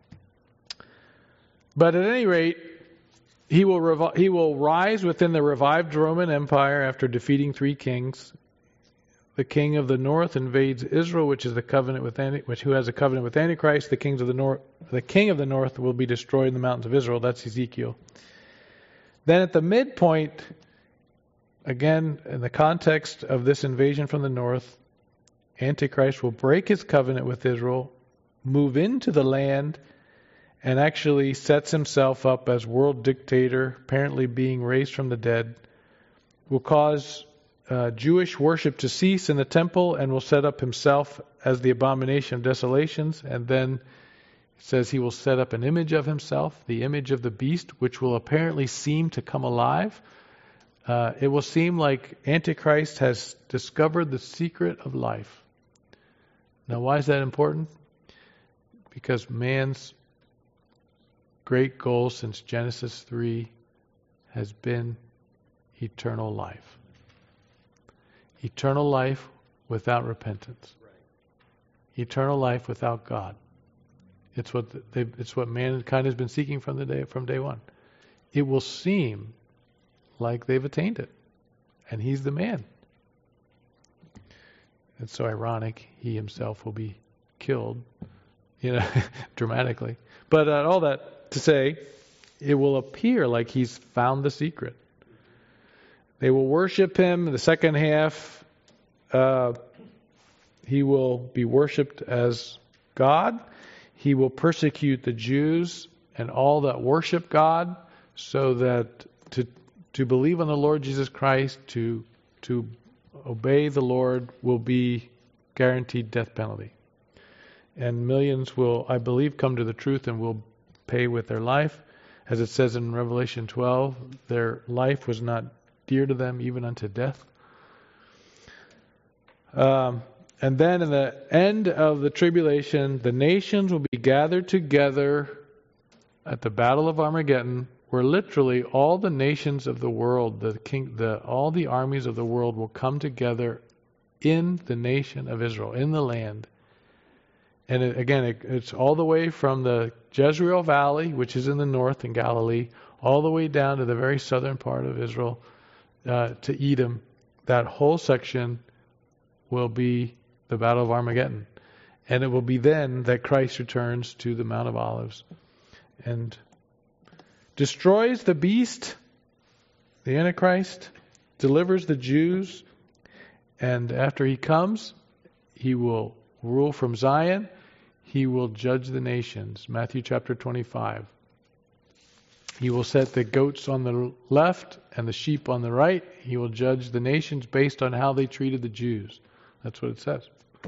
But at any rate, he will revi- he will rise within the revived Roman Empire after defeating three kings. The king of the north invades Israel, which is the covenant with Anti- which who has a covenant with Antichrist. The kings of the north, the king of the north, will be destroyed in the mountains of Israel. That's Ezekiel. Then at the midpoint, again in the context of this invasion from the north, Antichrist will break his covenant with Israel, move into the land, and actually sets himself up as world dictator, apparently being raised from the dead. Will cause Uh, Jewish worship to cease in the temple, and will set up himself as the abomination of desolations. And then it says he will set up an image of himself, the image of the beast, which will apparently seem to come alive. Uh, it will seem like Antichrist has discovered the secret of life. Now, why is that important? Because man's great goal since Genesis three has been eternal life. Eternal life without repentance. Right. Eternal life without God. It's what they, it's what mankind has been seeking from the day from day one. It will seem like they've attained it, and he's the man. It's so ironic. He himself will be killed, you know, dramatically. But uh, all that to say, it will appear like he's found the secret. They will worship him. In the second half, uh, he will be worshipped as God. He will persecute the Jews and all that worship God, so that to to believe on the Lord Jesus Christ, to to obey the Lord, will be guaranteed death penalty. And millions will, I believe, come to the truth and will pay with their life. As it says in Revelation twelve, their life was not dear to them, even unto death. Um, and then in the end of the tribulation, the nations will be gathered together at the Battle of Armageddon, where literally all the nations of the world, the king, the all the armies of the world will come together in the nation of Israel, in the land. And it, again, it, it's all the way from the Jezreel Valley, which is in the north in Galilee, all the way down to the very southern part of Israel, uh, to Edom. That whole section will be the Battle of Armageddon. And it will be then that Christ returns to the Mount of Olives and destroys the beast, the Antichrist, delivers the Jews, and after he comes, he will rule from Zion. He will judge the nations. Matthew chapter twenty-five. He will set the goats on the left and the sheep on the right. He will judge the nations based on how they treated the Jews. That's what it says.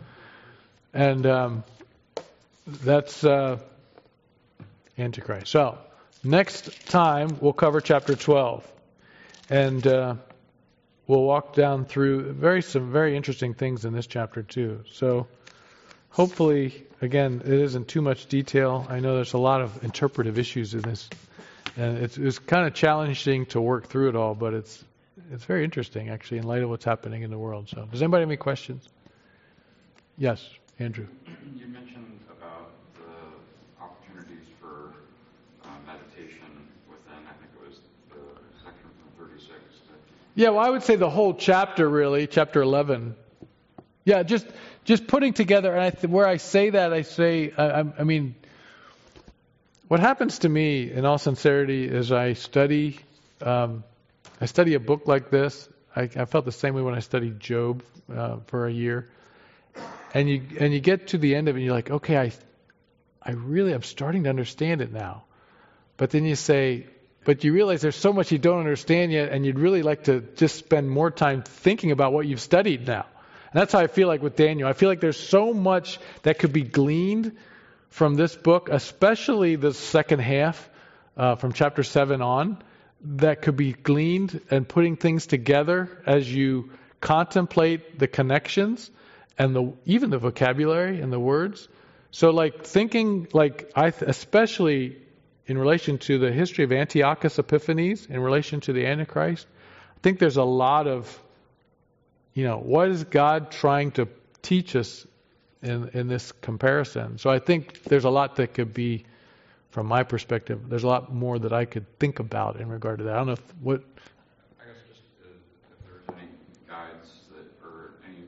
And um, that's uh, Antichrist. So, next time we'll cover chapter twelve. And uh, we'll walk down through very some very interesting things in this chapter too. So, hopefully, again, it isn't too much detail. I know there's a lot of interpretive issues in this. And it's, it's kind of challenging to work through it all, but it's it's very interesting, actually, in light of what's happening in the world. So, does anybody have any questions? Yes, Andrew. You mentioned about the opportunities for uh, meditation within, I think it was the section from thirty-six. That yeah, well, I would say the whole chapter, really, chapter eleven. Yeah, just just putting together, and I th- where I say that, I say, I, I, I mean, what happens to me, in all sincerity, is I study, um, I study a book like this. I, I felt the same way when I studied Job uh, for a year, and you and you get to the end of it, and you're like, okay, I, I really am starting to understand it now, but then you say, but you realize there's so much you don't understand yet, and you'd really like to just spend more time thinking about what you've studied now. And that's how I feel like with Daniel. I feel like there's so much that could be gleaned from this book, especially the second half, uh, from chapter seven on, that could be gleaned and putting things together as you contemplate the connections and the even the vocabulary and the words. So like thinking, like I th- especially in relation to the history of Antiochus Epiphanes, in relation to the Antichrist, I think there's a lot of, you know, what is God trying to teach us in, in this comparison? So I think there's a lot that could be, from my perspective, there's a lot more that I could think about in regard to that. I don't know if, what... I guess just uh, if there's any guides that, or any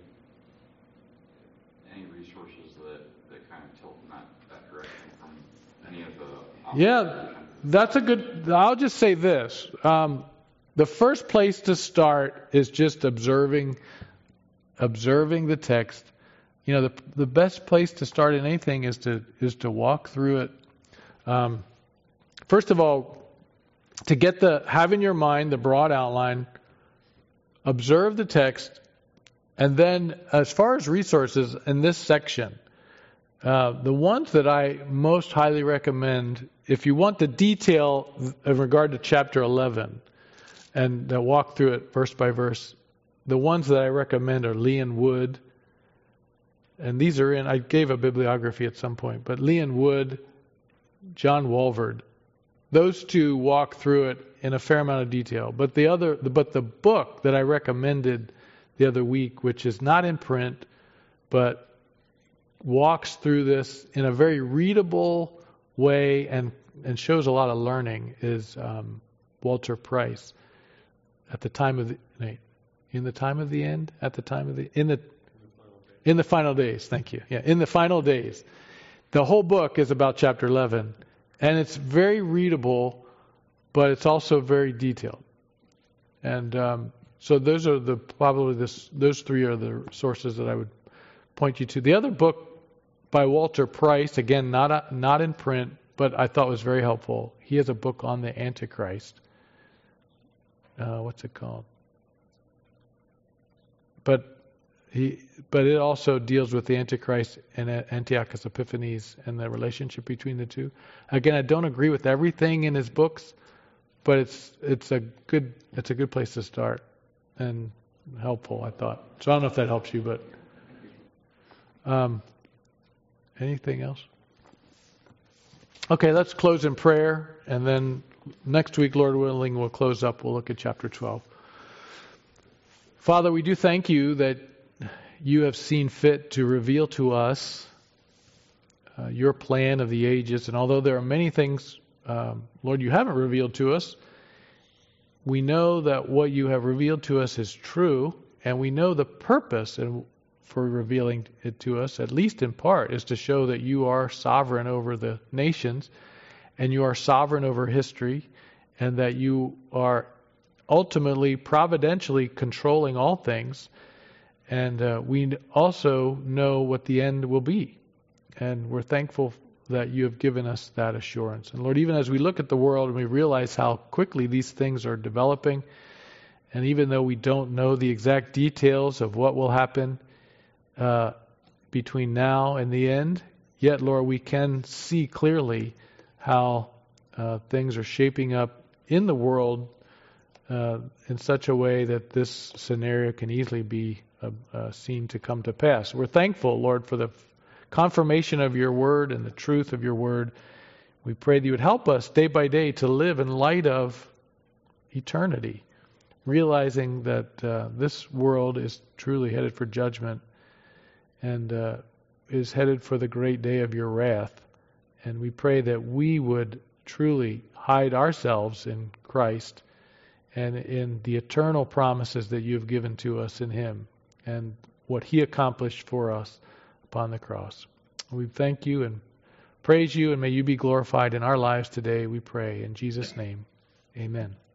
any resources that, that kind of tilt in that, that direction from any of the... Yeah, that's a good... I'll just say this. Um, the first place to start is just observing observing the text. You know, the the best place to start in anything is to is to walk through it. Um, first of all, to get the have in your mind the broad outline, observe the text, and then as far as resources in this section, uh, the ones that I most highly recommend, if you want the detail in regard to chapter eleven, and uh, walk through it verse by verse, the ones that I recommend are Leon Wood, and these are in, I gave a bibliography at some point, but Leon Wood, John Walvoord, those two walk through it in a fair amount of detail. But the other, but the book that I recommended the other week, which is not in print, but walks through this in a very readable way and and shows a lot of learning, is um, Walter Price. At the time of the Nate, in the time of the end, at the time of the in the in the final days. Thank you. Yeah, in the final days. The whole book is about chapter eleven, and it's very readable, but it's also very detailed. And um, so those are the probably this those three are the sources that I would point you to. The other book by Walter Price, again not a, not in print, but I thought was very helpful. He has a book on the Antichrist. Uh, what's it called? But he, but it also deals with the Antichrist and Antiochus Epiphanes and the relationship between the two. Again, I don't agree with everything in his books, but it's it's a good it's a good place to start and helpful, I thought. So I don't know if that helps you, but um, anything else? Okay, let's close in prayer, and then next week, Lord willing, we'll close up. We'll look at chapter twelve. Father, we do thank you that you have seen fit to reveal to us uh, your plan of the ages. And although there are many things, um, Lord, you haven't revealed to us, we know that what you have revealed to us is true, and we know the purpose for revealing it to us, at least in part, is to show that you are sovereign over the nations, and you are sovereign over history, and that you are ultimately, providentially controlling all things. And uh, we also know what the end will be. And we're thankful that you have given us that assurance. And Lord, even as we look at the world and we realize how quickly these things are developing, and even though we don't know the exact details of what will happen uh, between now and the end, yet, Lord, we can see clearly how uh, things are shaping up in the world uh, in such a way that this scenario can easily be uh, uh, seen to come to pass. We're thankful, Lord, for the confirmation of your word and the truth of your word. We pray that you would help us day by day to live in light of eternity, realizing that uh, this world is truly headed for judgment and uh, is headed for the great day of your wrath. And we pray that we would truly hide ourselves in Christ and in the eternal promises that you have given to us in him and what he accomplished for us upon the cross. We thank you and praise you, and may you be glorified in our lives today, we pray. In Jesus' name, amen.